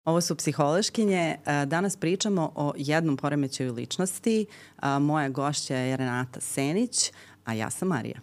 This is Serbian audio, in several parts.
Ovo su psihološkinje. Danas pričamo o jednom poremećaju ličnosti. Moja gošća je Renata Senić, a ja sam Marija.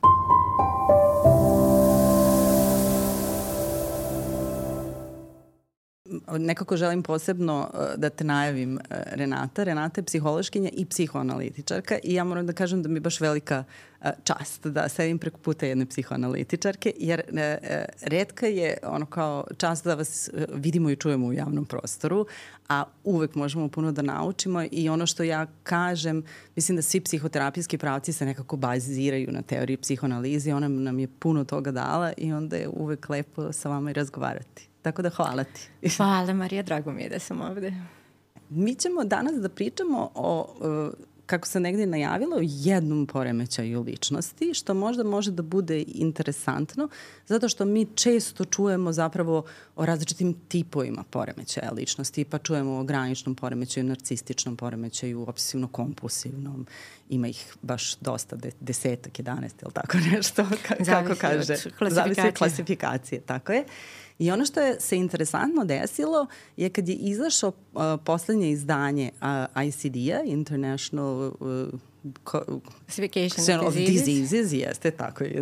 Nekako želim posebno da te najavim, Renata. Renata je psihološkinja i psihoanalitičarka i ja moram da kažem da mi je baš velika čast da sedim preko puta jedne psihoanalitičarke, jer retka je ono kao čast da vas vidimo i čujemo u javnom prostoru, a uvek možemo puno da naučimo i ono što ja kažem, mislim da svi psihoterapijski pravci se nekako baziraju na teoriji psihoanalize, ona nam je puno toga dala i onda je uvek lepo sa vama i razgovarati. Tako da hvala ti. Hvala Marija, drago mi je da sam ovde. Mi ćemo danas da pričamo o, kako sam negdje najavila, o jednom poremećaju ličnosti, što možda može da bude interesantno, zato što mi često čujemo zapravo o različitim tipovima poremećaja ličnosti, pa čujemo o graničnom poremećaju, narcističnom poremećaju, obsesivno-kompulsivnom, ima ih baš dosta, 10, 11 ili tako nešto, kako kaže. Zavisi od klasifikacije, tako je. I ono što je se interesantno desilo je kad je izašao poslednje izdanje ICD-a, International Classification of Diseases, jeste, tako je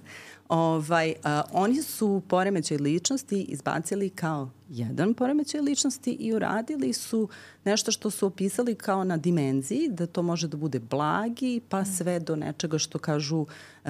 11. Oni su poremećaj ličnosti izbacili kao jedan poremećaj ličnosti i uradili su nešto što su opisali kao na dimenziji, da to može da bude blagi, pa sve do nečega što kažu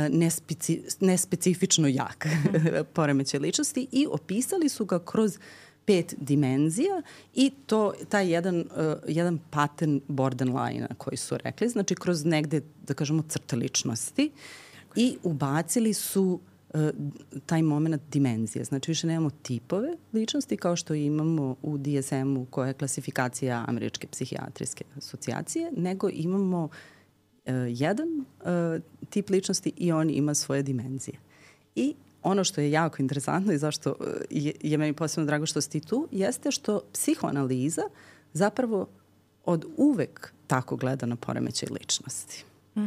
nespecifično jak poremećaj ličnosti i opisali su ga kroz 5 dimenzija i taj jedan pattern borderline koji su rekli, znači kroz negde, da kažemo, crte ličnosti i ubacili su taj moment dimenzije. Znači više nemamo tipove ličnosti kao što imamo u DSM-u koja je klasifikacija Američke psihijatrijske asocijacije, nego imamo jedan tip ličnosti i on ima svoje dimenzije. I ono što je jako interesantno i zašto je meni posebno drago što si ti tu, jeste što psihoanaliza zapravo od uvek tako gleda na poremećaj ličnosti.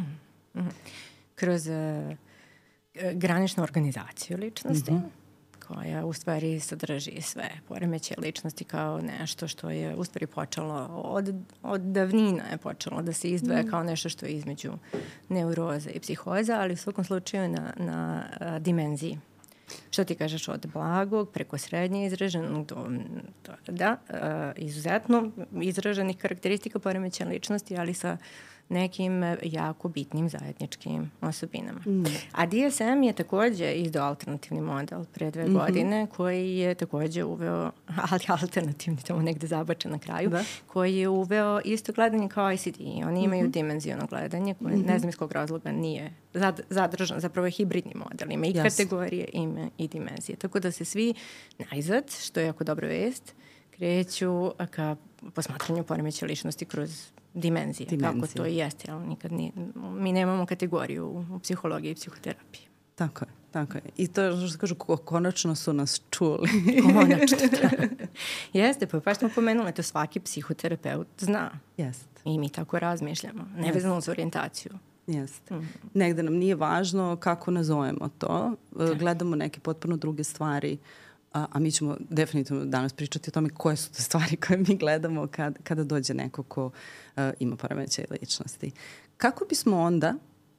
Kroz graničnu organizaciju ličnosti, koja u stvari sadrži sve poremećaje ličnosti kao nešto što je u stvari počelo od davnina je počelo da se izdvaja kao nešto što je između neuroza i psihoza, ali u svakom slučaju na dimenziji. Što ti kažeš, od blagog preko srednje izraženog do izuzetno izraženih karakteristika poremećaja ličnosti, ali sa nekim jako bitnim zajedničkim osobinama. A DSM je takođe izdao alternativni model pre 2 godine koji je takođe uveo, ali alternativni, tamo negde zabačen na kraju, koji je uveo isto gledanje kao ICD. Oni imaju dimenziono gledanje koje ne znam iz kog razloga nije zadržan, zapravo je hibridni model. Ima i kategorije, ima i dimenzije. Tako da se svi najzad, što je jako dobra vest, kreću ka posmatranju poremećaja ličnosti kroz dimenzije, kako to i jeste. Mi nemamo kategoriju u psihologiji i psihoterapiji. Tako je. I to je što kažu, konačno su nas čuli. Konačno, da. Jeste, pa smo pomenuli, to svaki psihoterapeut zna. Jeste. I mi tako razmišljamo, nevezano za orijentaciju. Jeste. Negde nam nije važno kako nazovemo to. Gledamo neke potpuno druge stvari, a mi ćemo definitivno danas pričati o tome koje su to stvari koje mi gledamo kada dođe neko ko ima poremećaj ličnosti. Kako bismo onda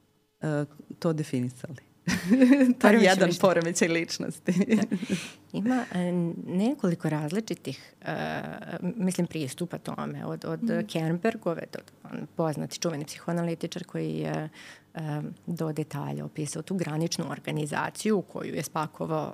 to definisali? Taj jedan poremećaj ličnosti. Ima nekoliko različitih pristupa tome. Od Kernbergove, poznati čuveni psihoanalitičar koji je do detalja opisao tu graničnu organizaciju koju je spakovao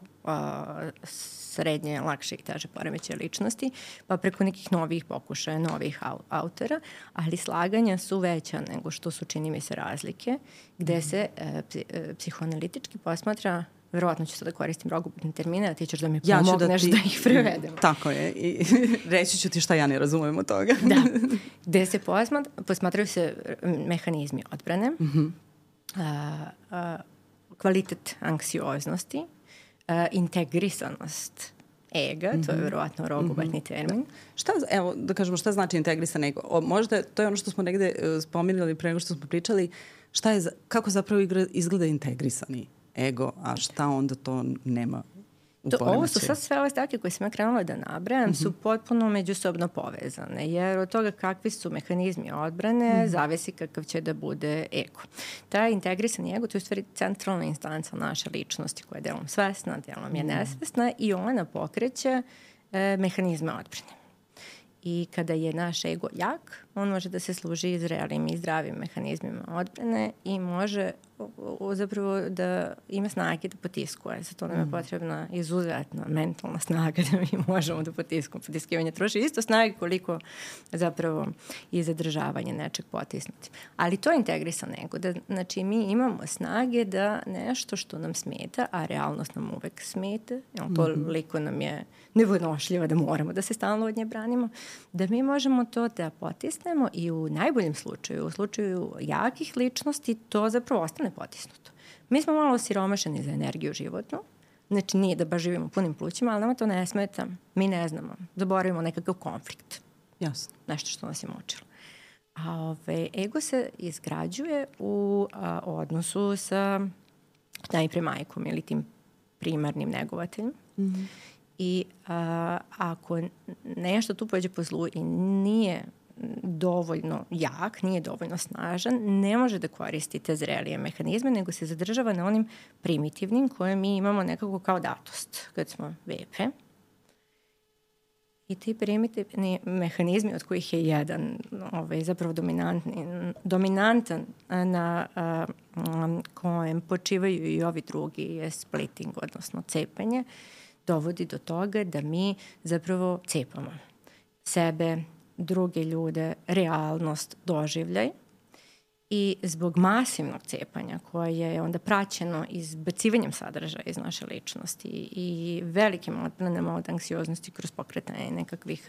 srednje, lakše i teže poremećaje ličnosti, pa preko nekih novih pokušaja, novih autora, ali slaganja su veća nego što su, čini mi se, razlike, gde se psihoanalitički posmatra, verovatno ću sad da koristim rogobatne termine, a ti ćeš da mi pomogneš da ih prevedem. Tako je. I reći ću ti šta ja ne razumijem od toga. Da. Gde se posmatraju se mehanizmi odbrane, kvalitet anksioznosti, integrisanost ega, to je verovatno rogobatni termin. Evo, da kažemo, šta znači integrisan ego? Možda to je ono što smo negde spominjali pre nego što smo pričali, kako zapravo izgleda integrisani ego, a šta onda to nema Ovo su sad sve ove stavke koje sam ja krenula da nabrajam su potpuno međusobno povezane, jer od toga kakvi su mehanizmi odbrane zavisi kakav će da bude ego. Taj integrisani ego, to je u stvari centralna instanca naše ličnosti koja je delom svesna, delom je nesvesna i ona pokreće mehanizme odbrane. I kada je naš ego jak, on može da se služi zrelim i zdravim mehanizmima odbrane i može zapravo da ima snage da potiskuje. Za to nam je potrebna izuzetna mentalna snaga da mi možemo da potiskujemo. Potiskivanje troši isto snage koliko zapravo i zadržavanje nečeg potisnuti. Ali to je integrisan ego. Znači mi imamo snage da nešto što nam smeta, a realnost nam uvek smeta, toliko nam je nevonošljiva da moramo da se stalno od nje branimo, da mi možemo to da potisnemo i u najboljem slučaju, u slučaju jakih ličnosti, to zapravo ostane potisnuto. Mi smo malo siromašeni za energiju životnu, znači nije da baš živimo punim plućima, ali nama to ne smeta, mi ne znamo, zaboravimo nekakav konflikt. Jasno. Nešto što nas je mučilo. A ego se izgrađuje u odnosu sa najpre majkom ili tim primarnim negovateljem. I ako nešto tu pođe po zlu i nije dovoljno jak, nije dovoljno snažan, ne može da koristi te zrelije mehanizme, nego se zadržava na onim primitivnim koje mi imamo nekako kao datost kad smo bebe. I ti primitivni mehanizmi od kojih je jedan zapravo dominantan na kojem počivaju i ovi drugi je splitting, odnosno cepanje, dovodi do toga da mi zapravo cepamo sebe, druge ljude, realnost, doživljaj i zbog masivnog cepanja koje je onda praćeno izbacivanjem sadržaja iz naše ličnosti i velikim odbranama od anksioznosti kroz pokretanje nekakvih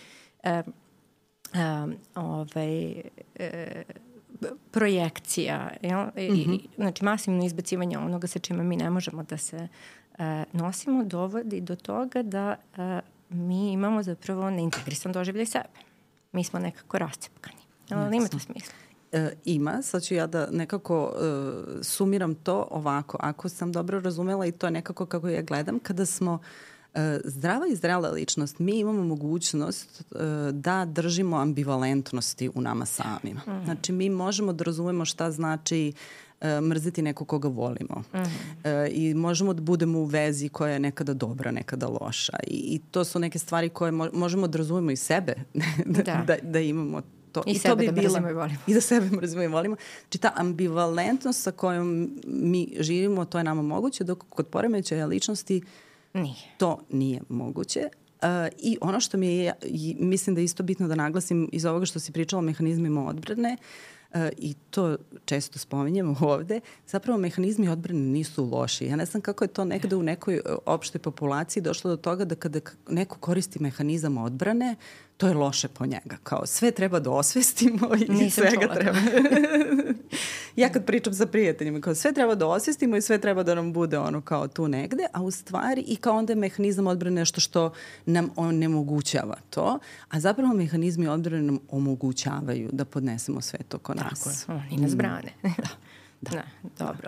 projekcija, znači masivno izbacivanje onoga sa čime mi ne možemo da se nosimo, dovodi do toga da mi imamo zapravo neintegrisan doživljaj sebe. Mi smo nekako rascepkani. Ali ima to smisla. Ima. Sad ću ja da nekako sumiram to ovako. Ako sam dobro razumela i to je nekako kako ja gledam, kada smo zdrava i zrela ličnost, mi imamo mogućnost da držimo ambivalentnosti u nama samima. Znači, mi možemo da razumemo šta znači mrziti neko koga volimo. I možemo da budemo u vezi koja je nekada dobra, nekada loša. I to su neke stvari koje možemo da razumemo i sebe, da imamo to. I sebe da mrzimo i volimo. I da sebe mrzimo i volimo. Znači, ta ambivalentnost sa kojom mi živimo, to je nama moguće, dok kod poremećaja ličnosti to nije moguće. I ono što mi je, mislim da je isto bitno da naglasim iz ovoga što si pričala o mehanizmima odbrane, i to često spominjemo ovde, zapravo mehanizmi odbrane nisu loši. Ja ne znam kako je to negde u nekoj opštoj populaciji došlo do toga da kada neko koristi mehanizam odbrane, to je loše po njega. Kao sve treba da osvestimo i svega treba. Ja kad pričam sa prijateljima, kao sve treba da osvestimo i sve treba da nam bude ono kao tu negde, a u stvari i kao onda je mehanizam odbrane nešto što nam onemogućava to, a zapravo mehanizmi odbrane nam omogućavaju da podnesemo sve to ko nas. Tako je, oni nas brane. Da. Dobro.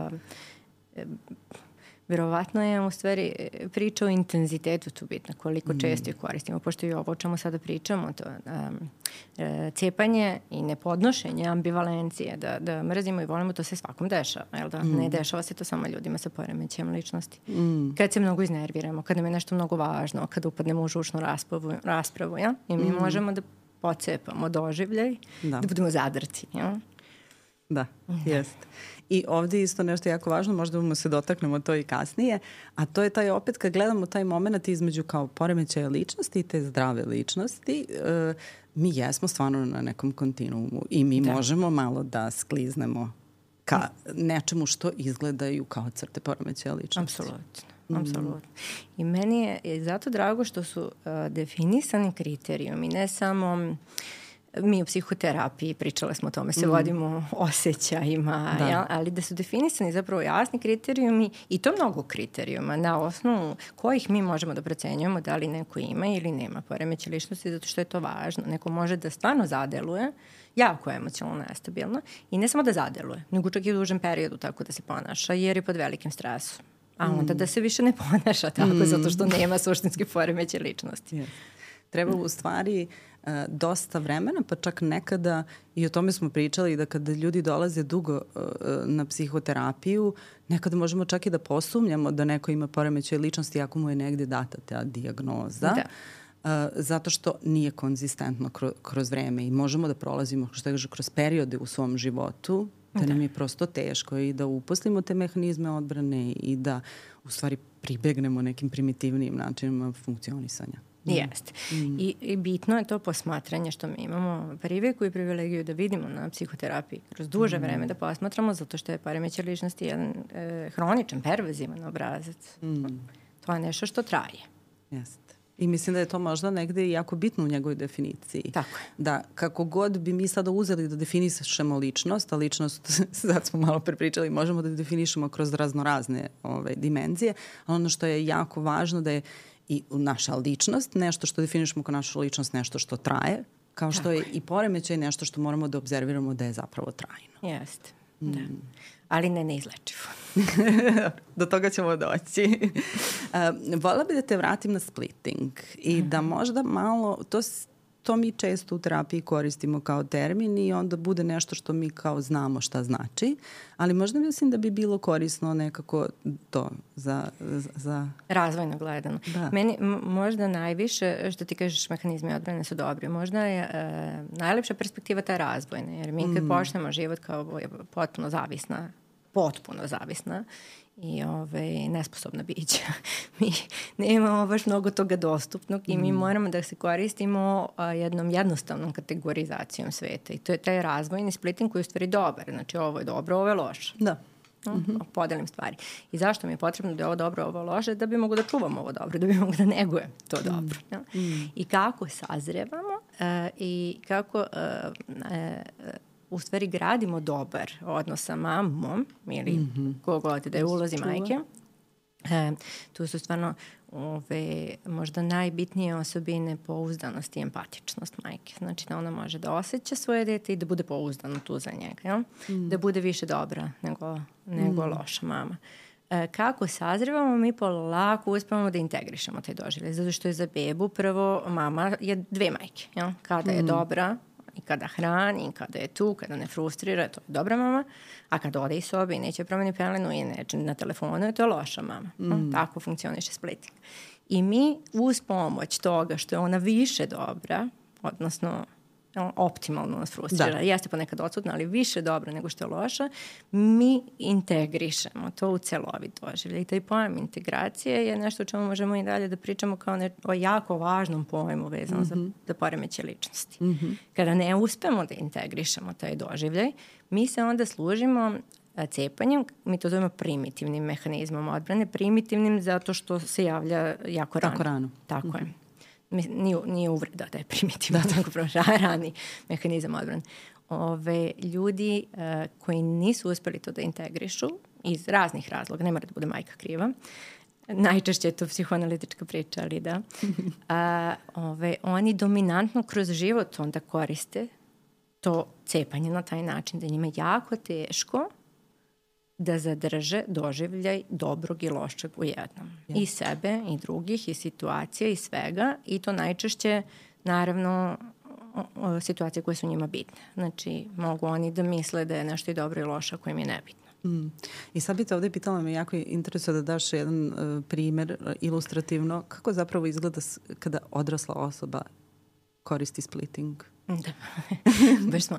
Verovatno je u stvari priča o intenzitetu tu bitna, koliko često ih koristimo, pošto i ovo o čemu sada pričamo, to cepanje i nepodnošenje ambivalencije, da mrzimo i volimo, to se svakom dešava, jel da? Ne dešava se to samo ljudima sa poremećajem ličnosti. Kad se mnogo iznerviramo, kad nam je nešto mnogo važno, kad upadnemo u žučnu raspravu, ja? I mi možemo da pocepamo doživljaj, da budemo zadrti, ja? Da, jeste. I ovdje isto nešto jako važno, možda bomo se dotaknemo to i kasnije, a to je taj opet kad gledamo taj moment između kao poremećaja ličnosti i te zdrave ličnosti, mi jesmo stvarno na nekom kontinuumu i mi možemo malo da skliznemo ka nečemu što izgledaju kao crte poremećaja ličnosti. Apsolutno. I meni je zato drago što su definisani kriterijumi, ne samo mi u psihoterapiji, pričale smo o tome, se vodimo osjećajima, ali da su definisani zapravo jasni kriterijumi i to mnogo kriterijuma na osnovu kojih mi možemo da procenjujemo da li neko ima ili nema poremećaj ličnosti, zato što je to važno. Neko može da stvarno zadeluje, jako emocionalno nestabilno i ne samo da zadeluje, nego čak i u dužem periodu tako da se ponaša jer je pod velikim stresom. a onda da se više ne ponaša tako zato što nema suštinski poremećaj ličnosti. Yes. Treba u stvari dosta vremena, pa čak nekada, i o tome smo pričali, da kada ljudi dolaze dugo na psihoterapiju, nekada možemo čak i da posumnjamo da neko ima poremećaj ličnosti ako mu je negde data ta dijagnoza. Da. Zato što nije konzistentno kroz vreme i možemo da prolazimo kroz periode u svom životu, da nam je prosto teško i da uposlimo te mehanizme odbrane i da u stvari pribegnemo nekim primitivnijim načinima funkcionisanja. Jeste. I bitno je to posmatranje što mi imamo priviku i privilegiju da vidimo na psihoterapiji kroz duže vreme da posmatramo, zato što je poremećaj ličnosti jedan hroničan, pervazivan obrazac. To je nešto što traje. Jeste. I mislim da je to možda negde jako bitno u njegovoj definiciji. Tako je. Da kako god bi mi sada uzeli da definišemo ličnost, a ličnost, sad smo malo prepričali, možemo da definišemo kroz raznorazne dimenzije, a ono što je jako važno da je i naša ličnost, nešto što definišemo kao našu ličnost, nešto što traje, kao što je i poremećaj nešto što moramo da obzerviramo da je zapravo trajno. Jeste, da. Ali ne neizlečivo. Do toga ćemo doći. Vola bi da te vratim na splitting i da možda malo, to mi često u terapiji koristimo kao termin i onda bude nešto što mi kao znamo šta znači, ali možda mislim da bi bilo korisno nekako to za... Razvojno gledano. Da. Meni možda najviše, što ti kažeš, mehanizmi odbrane su dobri. Možda je najlepša perspektiva ta razvojna, jer mi kad počnemo život kao potpuno zavisna i nesposobna bića. Mi nemamo baš mnogo toga dostupnog i mi moramo da se koristimo jednom jednostavnom kategorizacijom sveta i to je taj razvojni splitting koji je u stvari dobar. Znači ovo je dobro, ovo je loše. Da. Podelim stvari. I zašto mi je potrebno da je ovo dobro, ovo loše? Da bi mogu da čuvam ovo dobro, da bi mogu da negujem to dobro. I kako sazrevamo i kako u stvari gradimo dobar odnos sa mamom ili kogod da je ulozi majke. Tu su stvarno možda najbitnije osobine pouzdanost i empatičnost majke. Znači da ona može da osjeća svoje dete i da bude pouzdana tu za njega. Ja? Da bude više dobra nego loša mama. Kako sazrevamo, mi polako uspevamo da integrišemo taj doživljaj. Zato što je za bebu prvo mama je dve majke. Ja? Kada je dobra i kada hrani, i kada je tu, kada ne frustrira, to je dobra mama, a kada ode iz sobe i neće promeni pelenu i neće na telefonu, to je loša mama. Tako funkcioniše splitting. I mi uz pomoć toga što je ona više dobra, odnosno optimalno nas frustrira, jeste ponekad odsutna, ali više dobra nego što je loša, mi integrišemo to u celovit doživljaj. I taj pojam integracije je nešto o čemu možemo i dalje da pričamo kao o jako važnom pojmu vezano za poremećaj ličnosti. Kada ne uspemo da integrišemo taj doživljaj, mi se onda služimo cepanjem, mi to zovemo primitivnim mehanizmom odbrane, primitivnim zato što se javlja jako rano. Tako je. Nije uvreda da je primitivno, tako rani mehanizam odbrane. Ljudi koji nisu uspeli to da integrišu iz raznih razloga, ne mora da bude majka kriva, najčešće je to psihoanalitička priča, ali da, oni dominantno kroz život onda koriste to cepanje na taj način da njima jako teško da zadrže doživljaj dobrog i lošeg u jednom. I sebe, i drugih, i situacije, i svega. I to najčešće, naravno, situacije koje su njima bitne. Znači, mogu oni da misle da je nešto i dobro i loše ako im je nebitno. I sad bi te ovdje pitala, me jako interesuje da daš jedan primer ilustrativno. Kako zapravo izgleda kada odrasla osoba koristi splitting? Da. Baš smo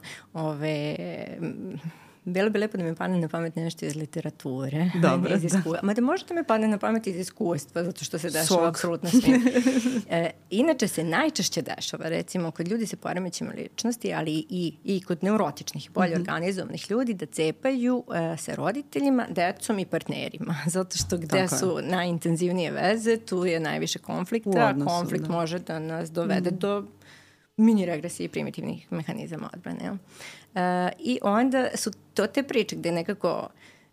bilo bi lepo da mi padne na pamet nešto iz literature. Dobro, Ma da možda mi padne na pamet iz iskustva, zato što se dešava apsolutno svim. Inače se najčešće dešava, recimo, kod ljudi sa poremećajima ličnosti, ali i kod neurotičnih i bolje organizovanih ljudi, da cepaju sa roditeljima, decom i partnerima. Zato što gde su najintenzivnije veze, tu je najviše konflikta. Konflikt može da nas dovede do mini regresije i primitivnih mehanizama odbrane. I onda su to te priče gde nekako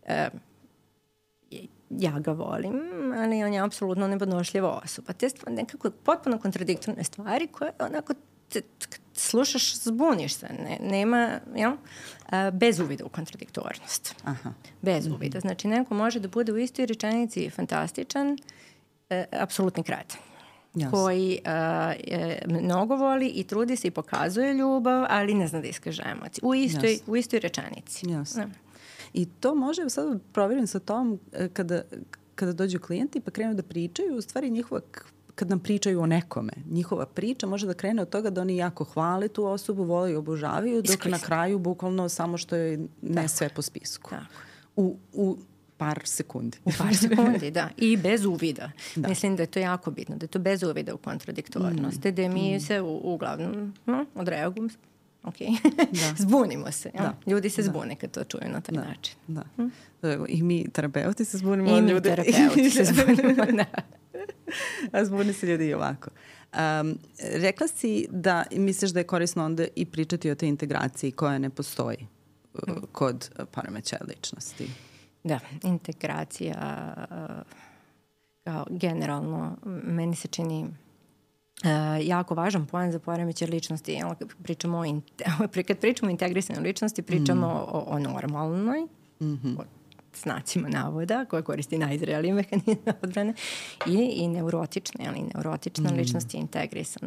ja ga volim, ali on je apsolutno nepodnošljiva osoba. Te nekako potpuno kontradiktorne stvari koje onako slušaš, zbuniš se. Nema, bez uvida u kontradiktornost. Aha. Bez uvida. Znači, neko može da bude u istoj rečenici fantastičan, apsolutni kreten. Koji mnogo voli i trudi se i pokazuje ljubav, ali ne zna da iskaže emocije. U istoj rečenici. I to može, sad provjerim sa tom, kada dođu klijenti pa krenu da pričaju, u stvari njihova, kad nam pričaju o nekome, njihova priča može da krene od toga da oni jako hvale tu osobu, vole i obožavaju, dok na kraju bukvalno samo što je ne sve po spisku. U par sekundi. U par sekundi, da. I bez uvida. Mislim da je to jako bitno, da je to bez uvida u kontradiktornosti, da mi se uglavnom odreagujemo. Zbunimo se. Ljudi se zbune kad to čuju na taj način. I mi terapeuti se zbunimo. I mi terapeuti se zbunimo, da. A zbuni se ljudi i ovako. Rekla si da misliš da je korisno onda i pričati o tej integraciji koja ne postoji kod poremećaja ličnosti. Da, integracija kao generalno meni se čini jako važan pojam za poremećaj ličnosti. Kad pričamo o integrisanoj ličnosti, pričamo o normalnoj, znacima navoda, koja koristi najzrealiji mehanizme odbrane, i neurotične, ali neurotična ličnost je integrisana.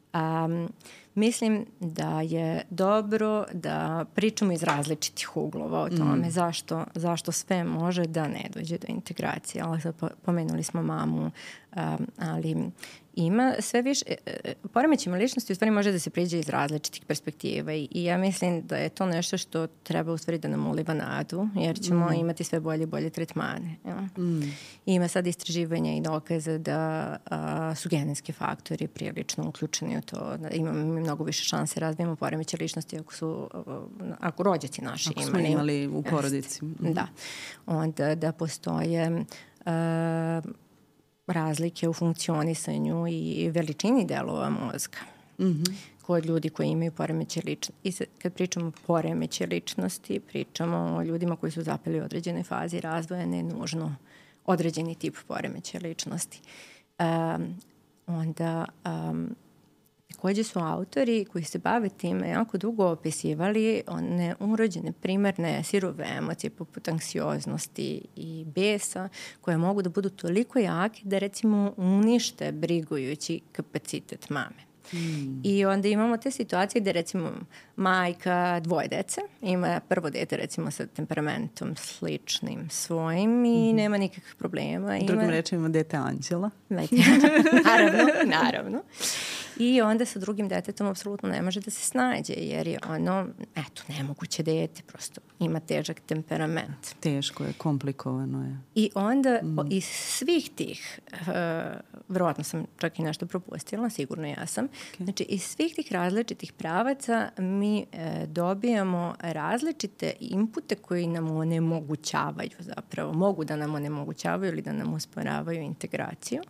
Mislim da je dobro da pričamo iz različitih uglova o tome zašto sve može da ne dođe do integracije. Ali pomenuli smo mamu, ali ima sve više, poremećajima ličnosti u stvari može da se priđe iz različitih perspektiva i ja mislim da je to nešto što treba u stvari da nam uliva nadu, jer ćemo imati sve bolje i bolje tretmane. Ima sad istraživanja i dokaza da su genetski faktori prilično uključeni u to, da imamo mnogo više šanse razvijemo poremećaj ličnosti ako rođaci naši imali. Ako smo imali u porodici. Da. Onda da postoje razlike u funkcionisanju i veličini delova mozga kod ljudi koji imaju poremećaj ličnosti. I kad pričamo o poremećaju ličnosti, pričamo o ljudima koji su zapeli u određenoj fazi razvoja, ne nužno određeni tip poremećaja ličnosti. Onda takođe su autori koji se bave time jako dugo opisivali one urođene primerne sirove emocije poput anksioznosti i besa koje mogu da budu toliko jake da recimo unište brigujući kapacitet mame. I onda imamo te situacije gde recimo majka dvoje dece, ima prvo dete recimo sa temperamentom sličnim svojim i nema nikakvih problema. Drugim rečima dete anđela. Naravno. I onda sa drugim detetom apsolutno ne može da se snađe jer je ono, nemoguće dete, prosto ima težak temperament. Teško je, komplikovano je. I onda iz svih tih, verovatno sam čak i nešto propustila, sigurno ja sam, znači iz svih tih različitih pravaca mi dobijamo različite inpute koji nam onemogućavaju zapravo, mogu da nam onemogućavaju ili da nam usporavaju integraciju.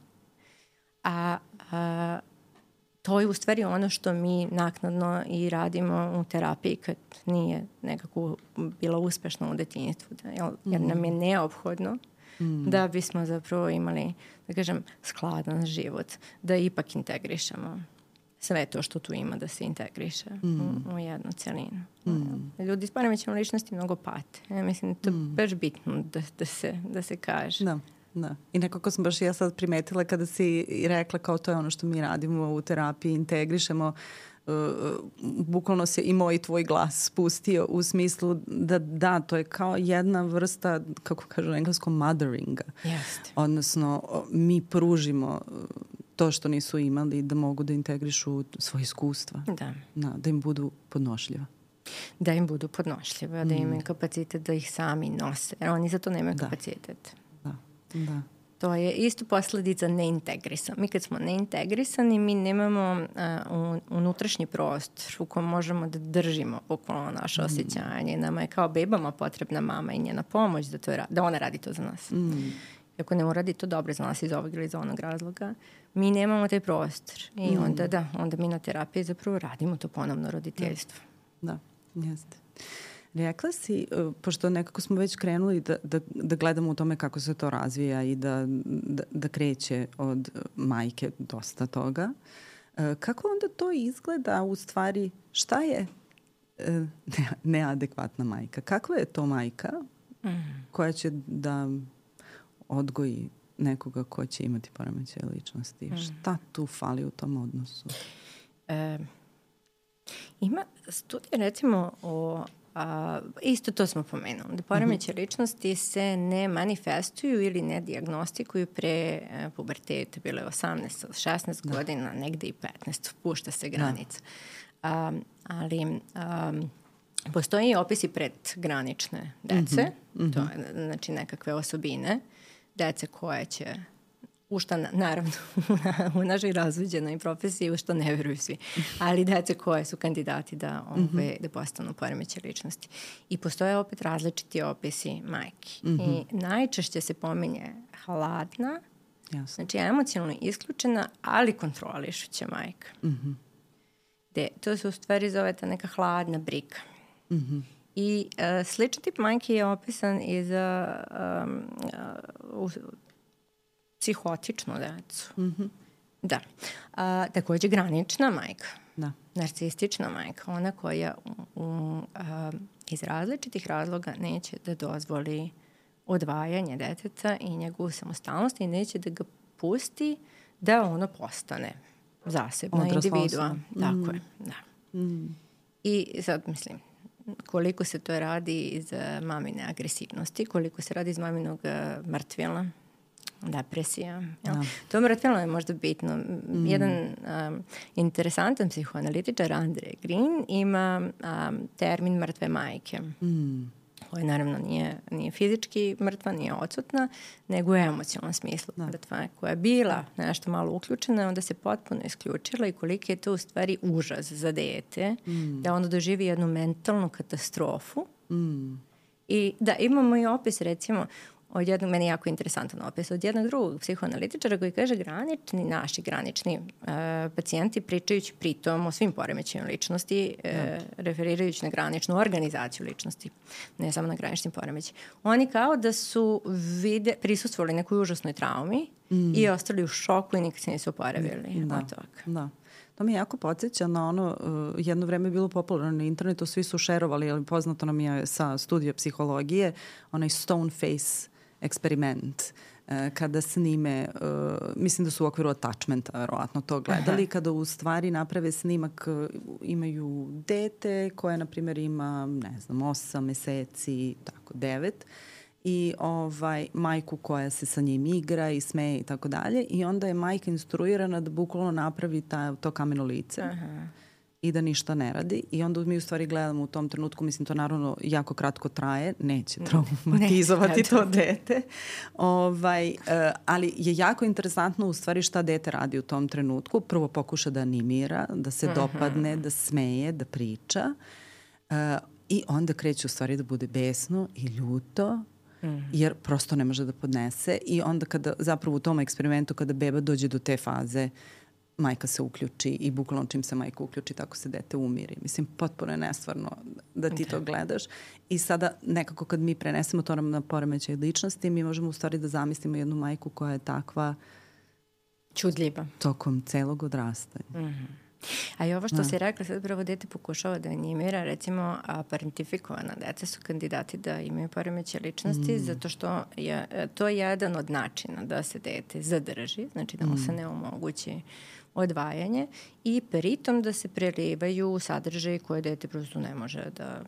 To je u stvari ono što mi naknadno i radimo u terapiji kad nije nekako bila uspešna u detinjstvu. Jer nam je neophodno da bismo zapravo imali, da kažem, skladan život, da ipak integrišemo sve to što tu ima da se integriše u jednu celinu. Ljudi s poremećajem ličnosti mnogo pate. Ja mislim da to je baš bitno da se kaže. Da. I nekako sam baš ja sad primetila kada si rekla kao to je ono što mi radimo u terapiji, integrišemo, bukvalno se i moj tvoj glas spustio u smislu da, to je kao jedna vrsta, kako kažu u engleskom, motheringa. Odnosno, mi pružimo to što nisu imali da mogu da integrišu svoje iskustva. Da im budu podnošljiva. Da im budu podnošljiva, da imaju kapacitet da ih sami nose. Jer oni za to nemaju kapacitet. Da. To je isto posledica neintegrisanja. Mi kad smo neintegrisani, mi nemamo unutrašnji prostor u kojem možemo da držimo bukvalno naše osjećanje. Nama je kao bebama potrebna mama i njena pomoć da ona radi to za nas. Ako ne uradi to dobro za nas iz ovog ili iz onog razloga, mi nemamo taj prostor. I onda mi na terapiji zapravo radimo to ponovno roditeljstvo. Da, jeste. Rekla si, pošto nekako smo već krenuli da gledamo u tome kako se to razvija i da kreće od majke dosta toga, Kako onda to izgleda u stvari? Šta je neadekvatna majka? Kakva je to majka koja će da odgoji nekoga ko će imati poremećaj ličnosti? Šta tu fali u tom odnosu? Ima studije recimo o isto to smo pomenuli, da poremećaj ličnosti se ne manifestuju ili ne dijagnostikuju pre puberteta, bilo je 18, 16 godina, negde i 15, pušta se granica. Ali postoji i opisi predgranične dece, to je znači nekakve osobine dece koje će, u šta naravno u našoj razvođenoj profesiji, u što ne veruju svi, ali dece koje su kandidati da postanu poremećaj ličnosti. I postoje opet različiti opisi majki. I najčešće se pominje hladna, znači emocionalno isključena, ali kontrolišuća majka. To se u stvari zove ta neka hladna briga. I sličan tip majke je opisan i za psihotičnu decu. Da. Takođe granična majka. Narcistična majka. Ona koja iz različitih razloga neće da dozvoli odvajanje deteta i njegovu samostalnost i neće da ga pusti da ono postane zasebna individua. Tako je. Da. I sad mislim, koliko se to radi iz mamine agresivnosti, koliko se radi iz maminog mrtvila, depresija. To mrtvilo je možda bitno. Jedan interesantan psihoanalitičar, Andre Green, ima termin mrtve majke. Koja naravno nije fizički mrtva, nije odsutna, nego u emocionalnom smislu mrtva, koja je bila nešto malo uključena, onda se potpuno isključila i koliki je to u stvari užas za dete, da onda doživi jednu mentalnu katastrofu. I da, imamo i opis recimo od jednog, meni jako interesantan opis, od jednog drugog psihoanalitičara koji kaže naši granični pacijenti pričajući pritom o svim poremećajima ličnosti, referirajući na graničnu organizaciju ličnosti, ne samo na graničnim poremećajima. Oni kao da su prisustvovali nekoj užasnoj traumi i ostali u šoku i nikad se nisu oporavili od toga. Da. To mi jako podsjeća na ono, jedno vreme je bilo popularno na internetu, svi su šerovali, ali poznato nam je sa studija psihologije, onaj stone face eksperiment, kada snime, mislim da su u okviru attachmenta verovatno to gledali, kada u stvari naprave snimak, imaju dete koje, na primjer, ima, ne znam, 8 meseci, tako, 9, i majku koja se sa njim igra i smeje i tako dalje, i onda je majka instruirana da bukvalno napravi to kameno lice i da ništa ne radi, i onda mi u stvari gledamo u tom trenutku, mislim to naravno jako kratko traje, neće traumatizovati to dete, ali je jako interesantno u stvari šta dete radi u tom trenutku. Prvo pokuša da animira, da se dopadne, da smeje, da priča, i onda kreće u stvari da bude besno i ljuto, jer prosto ne može da podnese, i onda kada zapravo u tom eksperimentu kada beba dođe do te faze, majka se uključi i bukvalno čim se majka uključi tako se dete umiri. Mislim, potpuno je nestvarno da ti to gledaš, i sada nekako kad mi prenesemo to na poremećaj ličnosti, mi možemo u stvari da zamislimo jednu majku koja je takva čudljiva tokom celog odrastanja. A i ovo što si rekla, sad prvo dete pokušava da animira, recimo parentifikovana deca su kandidati da imaju poremećaj ličnosti, zato što je to jedan od načina da se dete zadrži, znači da mu se ne omogući odvajanje, i pritom da se prelivaju sadržaje koje dete prosto ne može da,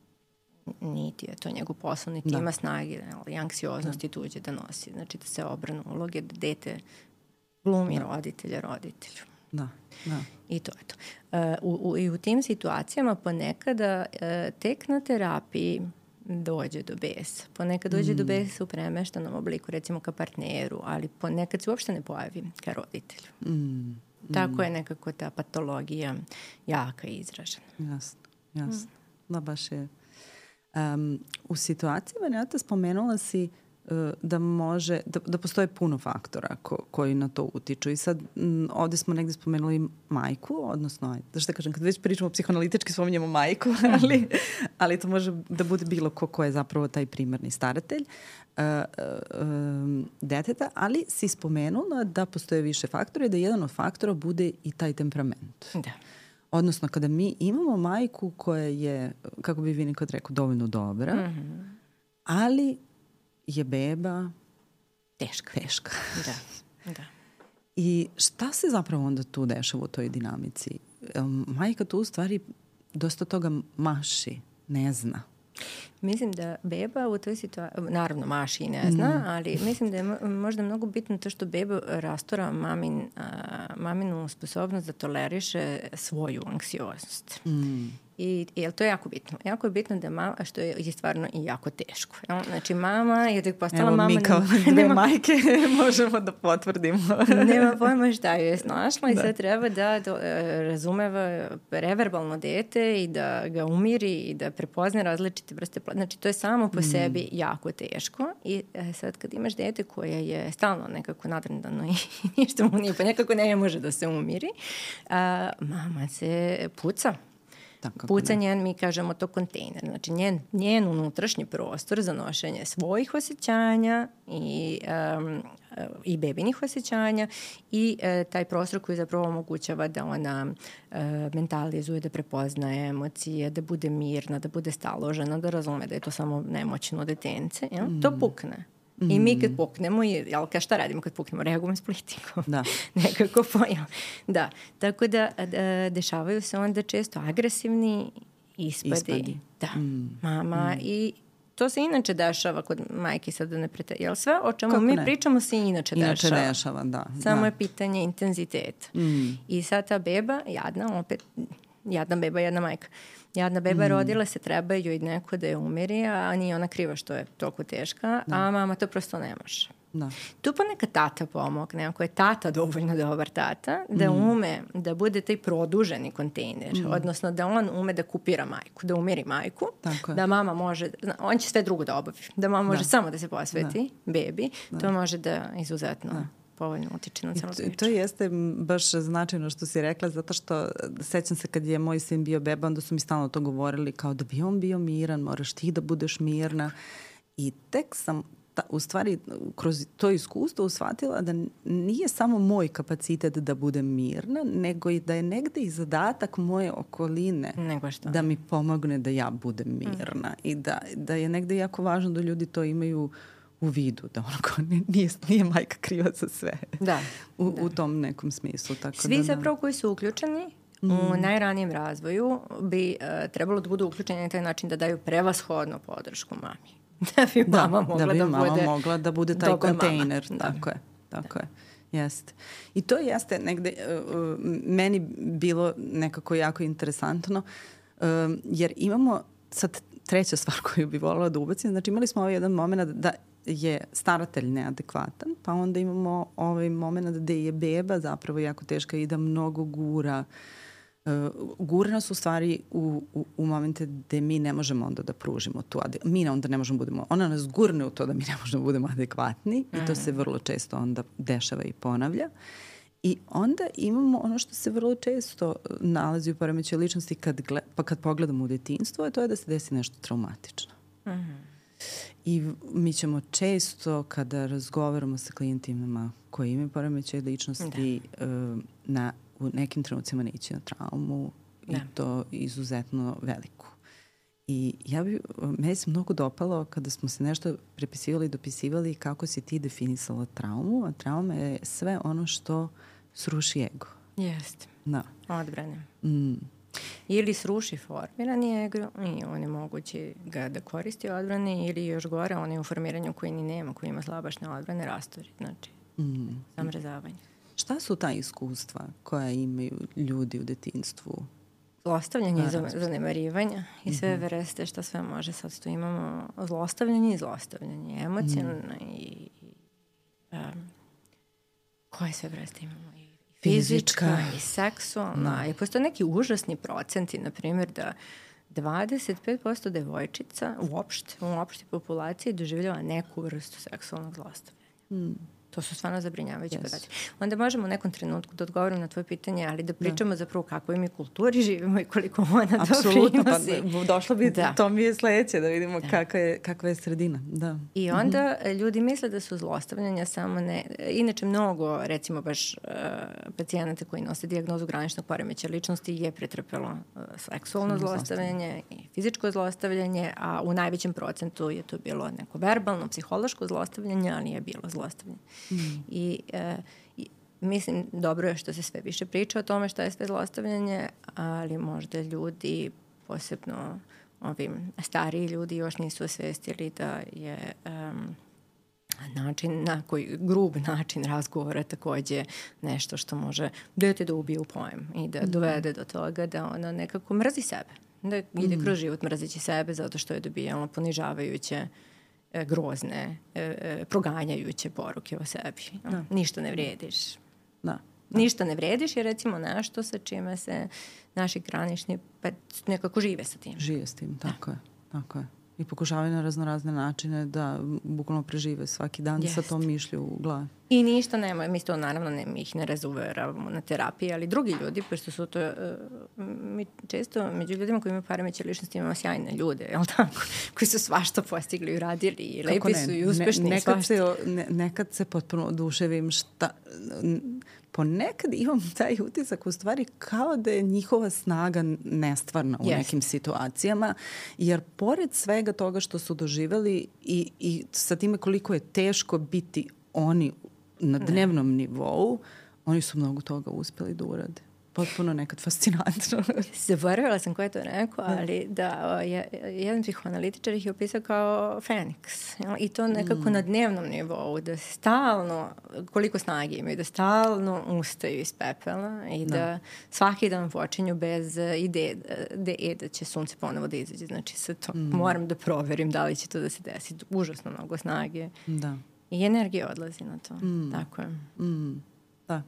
niti je to njegov posao, niti ima snage i anksioznosti tuđe da nosi. Znači da se obranu uloge, da dete glumi roditelja roditelju. Da. I to je to. I u tim situacijama ponekada tek na terapiji dođe do besa. Ponekad dođe do besa u premeštanom obliku, recimo ka partneru, ali ponekad se uopšte ne pojavi ka roditelju. Tako je nekako ta patologija jaka i izražena. Jasno. Da, baš je. U situacijama, Renata, spomenula si da može, da postoje puno faktora koji na to utiču. I sad ovde smo negde spomenuli majku, odnosno, da kažem, kad već pričamo psihoanalitički spominjamo majku, ali to može da bude bilo ko je zapravo taj primarni staratelj deteta, ali si spomenula da postoje više faktora i da jedan od faktora bude i taj temperament. Da. Odnosno, kada mi imamo majku koja je, kako bi vi nekad rekao, dovoljno dobra, ali je beba teška. Da. I šta se zapravo onda tu dešava u toj dinamici? Majka tu u stvari dosta toga maši, ne zna. Mislim da beba u toj situaciji, naravno maši i ne zna, ali mislim da je možda mnogo bitno to što beba rastora maminu sposobnost da toleriše svoju anksioznost. I to je jako bitno. Jako je bitno da mama, što je stvarno i jako teško. Znači mama je tek postala mama. Evo mi kao dve majke možemo da potvrdimo. Nema pojma šta ju je snašla i sad treba da razumeva preverbalno dete i da ga umiri i da prepozne različite vrste. Znači to je samo po sebi jako teško i sad kad imaš dete koje je stalno nekako nadrendano i ništa mu nije, pa nekako ne može da se umiri, mama se puca. Pucanje, mi kažemo to kontejner, znači njen unutrašnji prostor za nošenje svojih osjećanja i bebinih osjećanja i taj prostor koji zapravo omogućava da ona mentalizuje, da prepoznaje emocije, da bude mirna, da bude staložena, da razume da je to samo nemoćno detence. To pukne. I mi kad puknemo, šta radimo kad puknemo? Reagujemo s politikom. Da. Nekako pojam. Da. Tako da dešavaju se onda često agresivni ispadi. Da. Mama i to se inače dešava kod majke, sad da ne jel sve o čemu mi pričamo se inače dešava. Da. Samo je pitanje intenziteta. I sad ta beba, jadna beba, jadna majka. Jadna beba rodila se, treba joj neko da je umiri, a nije ona kriva što je toliko teška, a mama to prosto ne može. Da. Tu pa neka tata pomogne, ako je tata dovoljno dobar tata, da ume da bude taj produženi kontejner, odnosno da on ume da kupira majku, da umiri majku, da mama može, on će sve drugo da obavi, da mama može samo da se posveti bebi, to može da izuzetno povoljno utiče na celu priču. To jeste baš značajno što si rekla, zato što sećam se kad je moj sin bio beba, onda su mi stalno to govorili kao da bi on bio miran, moraš ti da budeš mirna. I tek sam u stvari kroz to iskustvo shvatila da nije samo moj kapacitet da budem mirna, nego i da je negde i zadatak moje okoline da mi pomogne da ja budem mirna. I da je negde jako važno da ljudi to imaju u vidu, da nije majka kriva za sve u tom nekom smislu. Tako svi zapravo koji su uključeni u najranijem razvoju bi trebalo da budu uključeni na taj način da daju prevashodno podršku mami. Da bi mama mogla da bude taj kontejner. Tako je. Jeste. I to jeste negde meni bilo nekako jako interesantno jer imamo sad treća stvar koju bi voljela da ubacim. Znači imali smo ovaj jedan moment da je staratelj neadekvatan, pa onda imamo ovaj moment gde je beba zapravo jako teška i da mnogo gura nas u stvari u momente gde mi ne možemo onda da pružimo tu mi onda ne možemo budemo, ona nas gurne u to da mi ne možemo budemo adekvatni i to se vrlo često onda dešava i ponavlja. I onda imamo ono što se vrlo često nalazi u poremećaju ličnosti kad pogledamo u detinjstvo, a to je da se desi nešto traumatično. I mi ćemo često kada razgovaramo sa klijentima koji imaju poremećaj ličnosti u nekim trenucima ići na traumu i to izuzetno veliku. I meni se mnogo dopalo kada smo se nešto prepisivali i dopisivali kako si ti definisala traumu, a trauma je sve ono što sruši ego. Jeste. Da. Odbrane. Ili sruši formirani ego i on je moguće ga da koristi odbrane ili još gore, on je u formiranju koji ni nema, koji ima slabašne odbrane, rastori. Znači, zamrzavanje. Šta su ta iskustva koja imaju ljudi u detinjstvu? Zlostavljanje i zanemarivanja i sve vrste šta sve može. Sad tu imamo zlostavljanje i zlostavljanje. Emocionalno i koje sve vrste imamo? I fizička i seksualna. I postoje neki užasni procenti, na primjer, 25% devojčica u opšte populaciji doživljava neku vrstu seksualnog zlostavljanja. To su stvarno zabrinjavajući podaci. Onda možemo u nekom trenutku da odgovorim na tvoje pitanje, ali da pričamo zapravo kakvoj mi kulturi živimo i koliko ona doprinosi. Apsolutno, pa došlo bi, to mi je sledeće, da vidimo kakva je sredina. Da. I onda ljudi misle da su zlostavljanja samo inače mnogo, recimo baš pacijenata koji nose dijagnozu graničnog poremećaja ličnosti je pretrpelo seksualno zlostavljanje i fizičko zlostavljanje, a u najvećem procentu je to bilo neko verbalno, psihološko zlostavljanje, ali je bilo zlostavljanje. I mislim, dobro je što se sve više priča o tome šta je sve zlostavljanje, ali možda ljudi, posebno ovim stariji ljudi, još nisu osvestili da je način, grub način razgovora takođe nešto što može dete da ubije u pojem i da dovede do toga da ono nekako mrzi sebe. Da ide kroz život mrzeći sebe zato što je dobijalo ponižavajuće, grozne, proganjajuće poruke o sebi. Ništa ne vrediš. Ništa ne vrediš je recimo nešto sa čime se naši granični nekako žive sa tim. Žive s tim, tako je. I pokušavaju na raznorazne načine da bukvalno prežive svaki dan sa tom mišlju u glavi. I ništa nema, mi to naravno ih ne razuveravamo na terapiji, ali drugi ljudi, pošto su to, mi često među ljudima koji imaju poremećaj ličnosti imamo sjajne ljude, jel tako? Koji su svašta postigli i uradili i lepi su i uspešni. Nekad se potpuno oduševim ponekad imam taj utisak u stvari kao da je njihova snaga nestvarna u nekim situacijama, jer pored svega toga što su doživeli i sa time koliko je teško biti oni na dnevnom nivou, oni su mnogo toga uspeli da urade. Potpuno nekad fascinantno. Zaboravila sam ko je to rekao, ali da jedan psihoanalitičar ih je opisao kao Feniks. I to nekako na dnevnom nivou, da stalno, koliko snage imaju, da stalno ustaju iz pepela i da svaki dan počinju bez ideje da će sunce ponovo da izađe. Znači sad to moram da proverim da li će to da se desi. Užasno mnogo snage. Da. I energija odlazi na to. Tako je. Da.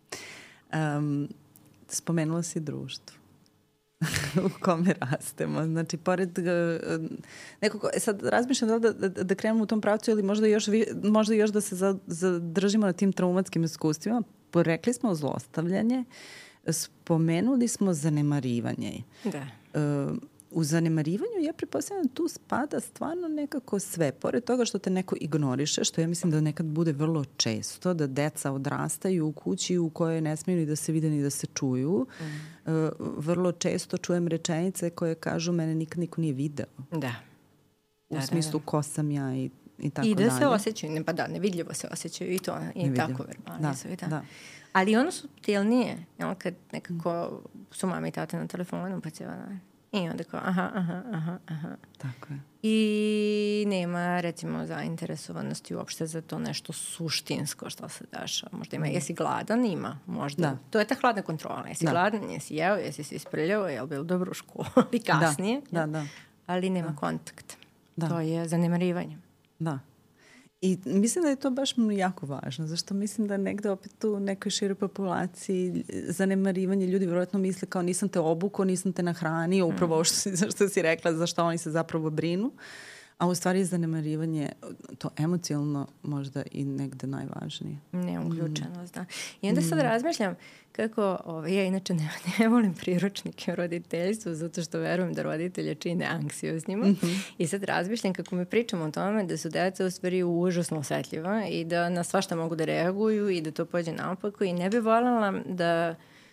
Spomenula si društvo u kome rastemo. Znači, pored nekako, sad razmišljam da krenemo u tom pravcu ili možda još da se zadržimo na tim traumatskim iskustvima. Porekli smo zlostavljanje, spomenuli smo zanemarivanje. Da. U zanemarivanju ja pretpostavljam tu spada stvarno nekako sve. Pored toga što te neko ignoriše, što ja mislim da nekad bude vrlo često, da deca odrastaju u kući u kojoj ne smiju ni da se vide ni da se čuju. Vrlo često čujem rečenice koje kažu mene nikad niko nije video. Da. U smislu ko sam ja i tako dalje. I da se osjećaju, nevidljivo se osjećaju i to i tako verbalno. Da. Ali ono suptilnije, kad nekako su mama i tata na telefonu pa cijela dan. I onda kao aha. Tako je. I nema recimo zainteresovanosti uopšte za to nešto suštinsko što se dešava. Možda ima, jesi gladan? Ima, možda. Da. To je ta hladna kontrola. Jesi gladan, jesi jeo, jesi se isprljao, je li bilo dobro u školi kasnije? Da. Ali nema kontakta. To je zanemarivanje. Da. I mislim da je to baš jako važno, zašto mislim da negde opet u nekoj široj populaciji zanemarivanje ljudi vjerojatno misle kao nisam te obukao, nisam te nahranio, upravo ovo što si rekla, zašto oni se zapravo brinu. A u stvari zanemarivanje, to emocionalno možda i negde najvažnije. Neuključenost, da. I onda sad razmišljam kako, ja inače ne volim priručnike o roditeljstvu zato što verujem da roditelje čine anksioznima. I sad razmišljam kako mi pričamo o tome da su deca u stvari užasno osetljiva i da na svašta mogu da reaguju i da to pođe naopako i ne bi voljela da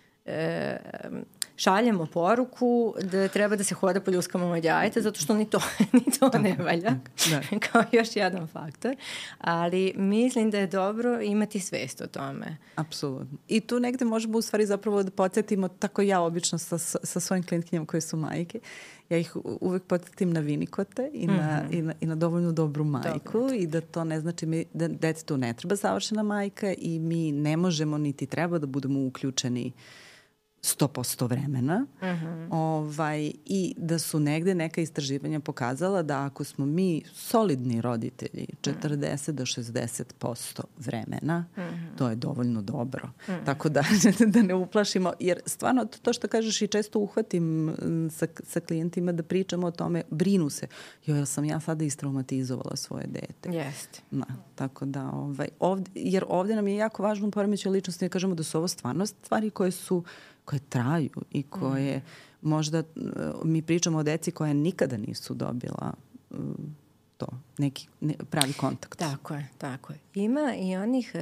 šaljemo poruku da treba da se hoda po ljuskama od jajeta zato što ni to ne valja kao još jedan faktor, ali mislim da je dobro imati svest o tome. Apsolutno. I tu negde možemo u stvari zapravo da podsjetimo, tako ja obično sa svojim klijentkinjama koje su majke, ja ih uvek podsjetim na Winnicott i na dovoljno dobru majku i da to ne znači da detetu ne treba savršena majka i mi ne možemo niti treba da budemo uključeni 100% vremena i da su negde neka istraživanja pokazala da ako smo mi solidni roditelji 40 do 60% vremena, to je dovoljno dobro. Tako da ne uplašimo, jer stvarno to što kažeš i često uhvatim sa klijentima da pričamo o tome, brinu se, jel sam ja sada istraumatizovala svoje dete. Jeste. Tako da, jer ovde nam je jako važno u poremećaju ličnosti da kažemo da su ovo stvarno stvari koje traju i koje možda mi pričamo o deci koja nikada nisu dobila neki pravi kontakt. Tako je. Ima i onih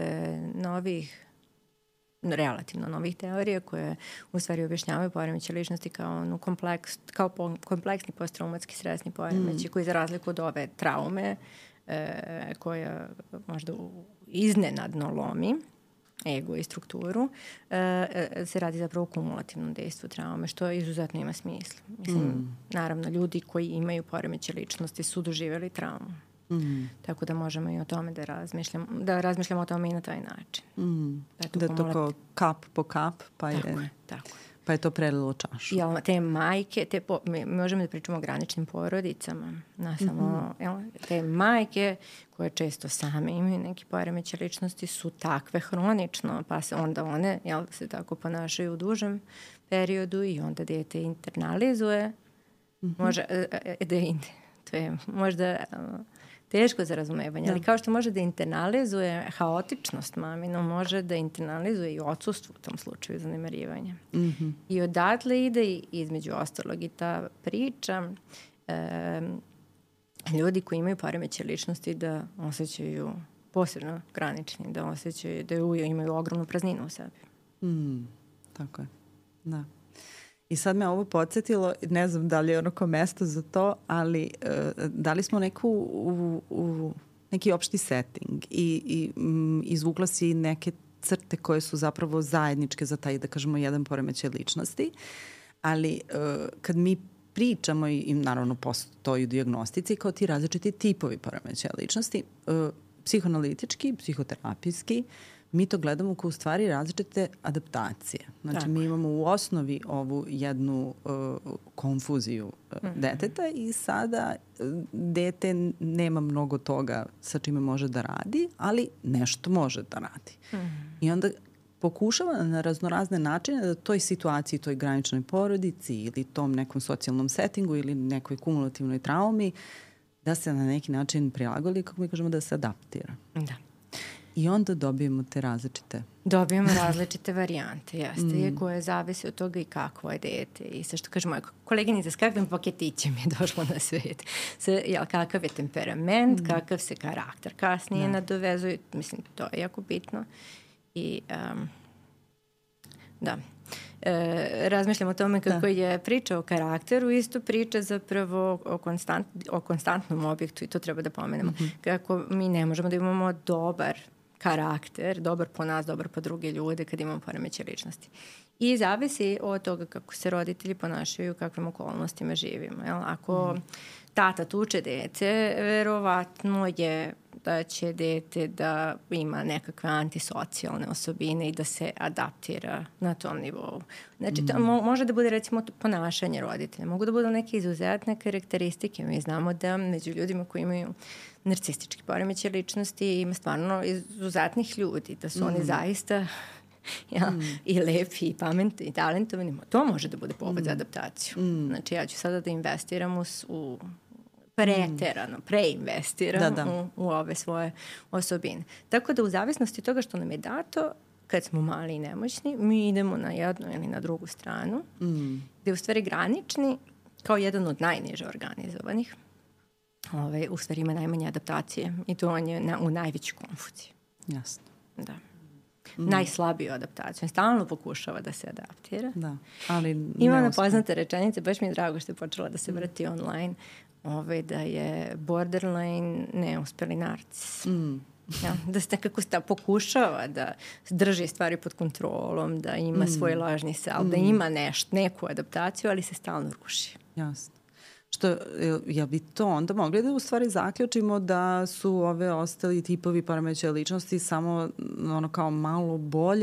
relativno novih teorija koje u stvari objašnjavaju poremećaj ličnosti kao kompleksni posttraumatski stresni poremećaj koji za razliku od ove traume koja možda iznenadno lomi ego i strukturu, se radi zapravo o kumulativnom dejstvu traume, što izuzetno ima smisla. Mislim, naravno, ljudi koji imaju poremećaj ličnosti su doživjeli traumu. Tako da možemo i o tome da razmišljamo o tome i na taj način. Da je to kao kap po kap, pa je to prelilo čašu. Jel, te majke, mi možemo da pričamo o graničnim porodicama, te majke koje često same imaju neki poremećaj ličnosti su takve hronično, pa se onda one se tako ponašaju u dužem periodu i onda dete internalizuje. To je možda teško za razumevanje, ali kao što može da internalizuje haotičnost maminu, može da internalizuje i odsustvo u tom slučaju zanemarivanja. I odatle ide između ostalog i ta priča ljudi koji imaju poremećaj ličnosti da osjećaju posebno granični, da osjećaju da imaju ogromnu prazninu u sebi. Tako je, da. I sad me ovo podsjetilo, ne znam da li je onako mesto za to, ali dali smo neki opšti setting i izvukla si neke crte koje su zapravo zajedničke za taj, da kažemo, jedan poremećaj ličnosti, ali kad mi pričamo i naravno postoji u dijagnostici kao ti različiti tipovi poremećaja ličnosti, psihoanalitički, psihoterapijski, mi to gledamo kao u stvari različite adaptacije. Znači, mi imamo u osnovi ovu jednu konfuziju deteta i sada dete nema mnogo toga sa čime može da radi, ali nešto može da radi. I onda pokušava na raznorazne načine da toj situaciji, toj graničnoj porodici ili tom nekom socijalnom settingu ili nekoj kumulativnoj traumi da se na neki način prilagodi, kako mi kažemo, da se adaptira. Da. I onda dobijemo te različite... Dobijemo različite varijante, jeste, koje zavise od toga i kakvo je dete. I sve što kažemo, koleginica s kakvim paketićem je došla na svijet. Kakav je temperament, kakav se karakter kasnije nadovezuje. Mislim, to je jako bitno. I razmišljam o tome kako je priča o karakteru, isto priča zapravo o konstantnom objektu i to treba da pomenemo. Kako mi ne možemo da imamo dobar karakter, dobar po nas, dobar po druge ljude kad imamo poremećaj ličnosti. I zavisi od toga kako se roditelji ponašaju, kakvim okolnostima živimo. Ako tata tuče dete, verovatno je da će dete da ima nekakve antisocijalne osobine i da se adaptira na tom nivou. Znači, to može da bude recimo ponašanje roditelja. Mogu da budu neke izuzetne karakteristike. Mi znamo da među ljudima koji imaju narcistički poremećaj ličnosti ima stvarno izuzetnih ljudi, da su oni zaista i lepi, i pametni, i talentovani. To može da bude povod za adaptaciju. Znači, ja ću sada da investiram u preinvestiram u ove svoje osobine. Tako da u zavisnosti od toga što nam je dato, kad smo mali i nemoćni, mi idemo na jednu ili na drugu stranu, gde u stvari granični, kao jedan od najniže organizovanih, u stvari ima najmanje adaptacije i to on je u najvećoj konfuziji. Jasno. Da. Najslabiju adaptaciju. Stalno pokušava da se adaptira. Da, ali ima ona poznata rečenica, baš mi je drago što je počela da se vrti online, da je borderline neuspeli narcis. Da se nekako pokušava da drži stvari pod kontrolom, da ima svoj lažni self, da ima neku adaptaciju, ali se stalno ruši. Jasno. Što, ja bi to onda mogli da u stvari zaključimo da su ove ostali tipovi poremećaja ličnosti samo kao malo bolje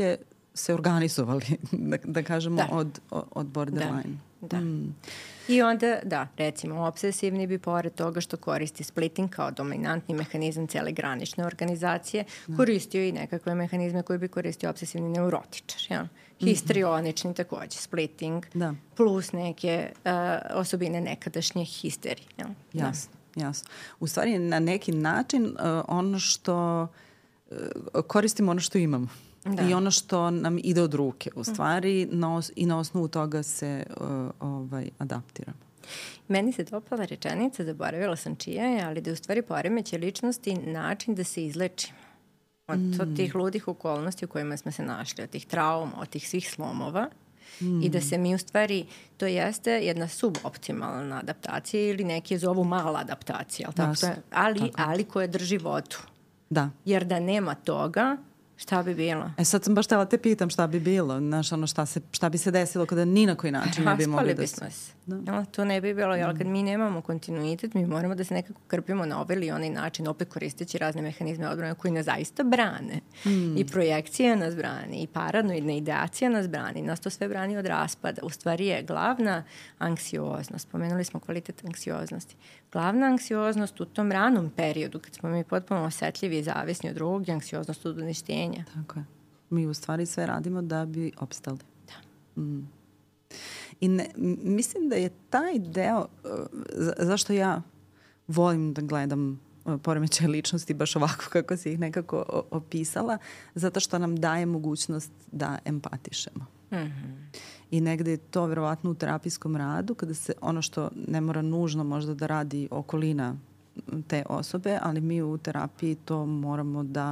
se organizovali, da kažemo, od borderline. Da. I onda, recimo, obsesivni bi pored toga što koristi splitting kao dominantni mehanizam cele granične organizacije, koristio i nekakve mehanizme koje bi koristio obsesivni neurotičar. Ja? Histrionični takođe, splitting, plus neke osobine nekadašnje histerije. Ja? Jasno. U stvari, na neki način, ono što koristimo ono što imamo. I ono što nam ide od ruke, u stvari, i na osnovu toga se adaptiramo. Meni se dopala rečenica, zaboravila sam čija je, ali da je u stvari poremećaj ličnosti način da se izlečimo od tih ludih okolnosti u kojima smo se našli, od tih trauma, od tih svih slomova i da se mi u stvari, to jeste jedna suboptimalna adaptacija ili neki je zovu mala adaptacija, ali koja drži vodu. Da. Jer da nema toga, šta bi bilo? Sad sam baš htjela te pitam šta bi bilo, znaš, ono šta bi se desilo kada ni na koji način ne bi mogli da se... To ne bi bilo, jer kad mi nemamo kontinuitet, mi moramo da se nekako krpimo na ovaj ili onaj način, opet koristeći razne mehanizme odbrane koji nas zaista brane. I projekcija nas brani, i paranoidna ideacija nas brani, nas to sve brani od raspada. U stvari je glavna anksioznost, spomenuli smo kvalitet anksioznosti, glavna anksioznost u tom ranom periodu, kad smo mi potpuno osetljivi i zavisni od drugog, je anksioznost od uništenja. Tako je. Mi u stvari sve radimo da bi opstali. Da. I mislim da je taj deo, zašto ja volim da gledam poremećaj ličnosti baš ovako kako si ih nekako opisala, zato što nam daje mogućnost da empatišemo. I negde je to verovatno u terapijskom radu, kada se ono što ne mora nužno možda da radi okolina te osobe, ali mi u terapiji to moramo da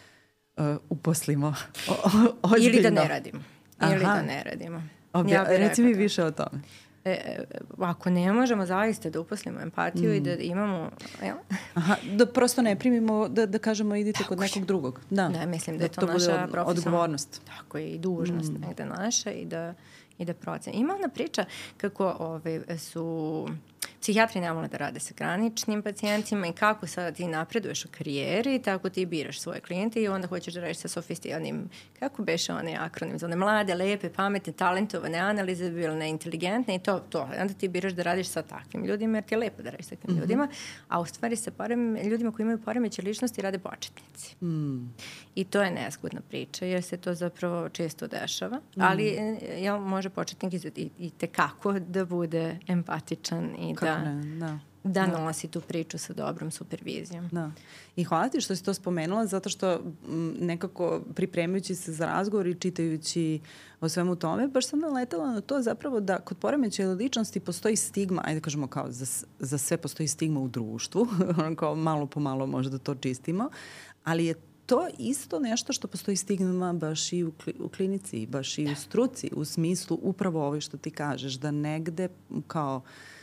uposlimo ozbiljno. Ili da ne radimo. Ili da ne radimo. Reci mi više o tome. Ako ne možemo zaista da uposlimo empatiju i da imamo... Da prosto ne primimo, da kažemo idite kod nekog drugog. Da, mislim da je to naša odgovornost. Tako je, i dužnost negde naša i da procene. Ima ona priča kako su psihijatri ne vole da rade sa graničnim pacijentima i kako sada ti napreduješ u karijeri, tako ti biraš svoje klijente i onda hoćeš da radiš sa sofisticiranim, kako beše onaj akronim za one mlade, lepe, pametne, talentovane, analizabilne, inteligentne i to. Onda ti biraš da radiš sa takvim ljudima jer ti je lepo da radiš sa takvim ljudima, a u stvari sa ljudima koji imaju poremećaj ličnosti rade početnici. I to je nezgodna priča jer se to zapravo često dešava, ali može početnik i tekako da bude empatičan i da nosi tu priču sa dobrom supervizijom. Da. I hvala ti što si to spomenula, zato što nekako pripremajući se za razgovor i čitajući o svemu tome, baš sam naletala na to zapravo da kod poremećaja ličnosti postoji stigma, ajde kažemo kao za sve postoji stigma u društvu, kao malo po malo možda to čistimo, ali je to isto nešto što postoji stigma baš i u klinici, baš i u struci, u smislu upravo ovo što ti kažeš, da negde kao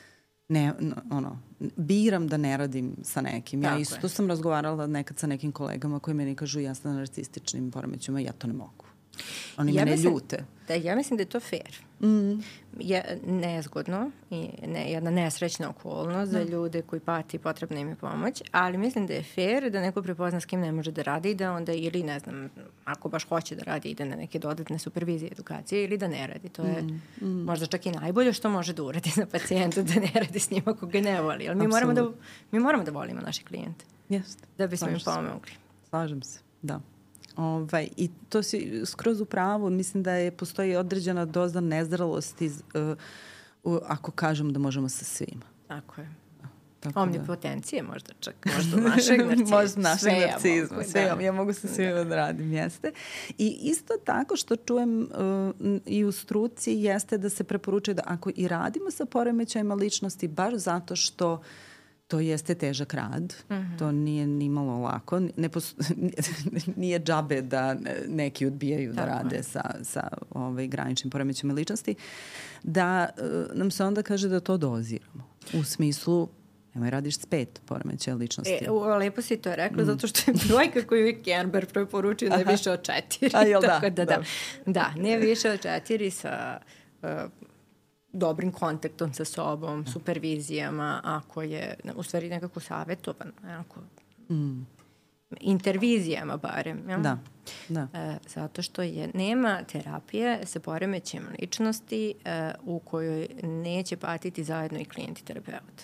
biram da ne radim sa nekim. Ja isto sam razgovarala nekad sa nekim kolegama koji meni kažu ja sam na narcističnim poremećima, ja to ne mogu. Oni mene ljute. Ja mislim da je to fair. Je nezgodno i jedna nesrećna okolnost za ljude koji pati potrebna im je pomoć, ali mislim da je fair da neko prepozna s kim ne može da radi i da onda ili, ne znam, ako baš hoće da radi, ide na neke dodatne supervizije, edukacije ili da ne radi. To je možda čak i najbolje što može da uradi za pacijenta, da ne radi s njima ako ga ne voli. Ali mi moramo da volimo naše klijente. Da bismo im pomogli. Slažem se, da. I to si skroz u pravu. Mislim da postoji određena doza nezralosti ako kažem da možemo sa svima. Tako je. Omnipotencije možda čak, možda našeg narcizma. Možda našeg narcizma. Ja mogu sa svima da radim, jeste. I isto tako što čujem i u struci jeste da se preporučuje da ako i radimo sa poremećajima ličnosti, baš zato što to jeste težak rad, to nije nimalo lako, nije džabe da neki odbijaju da rade sa graničnim poremećajima ličnosti, da nam se onda kaže da to doziramo. U smislu, nemoj radiš s 5 poremećaja ličnosti. Lepo si to rekla, zato što je brojka koju je Kerber preporučio ne više od 4. Da, ne više od 4 sa... dobrim kontaktom sa sobom, supervizijama, ako je u stvari nekako savjetovan. intervizijama barem. Ja? Da, da. Zato što nema terapije sa poremećajem ličnosti u kojoj neće patiti zajedno i klijent i terapeut.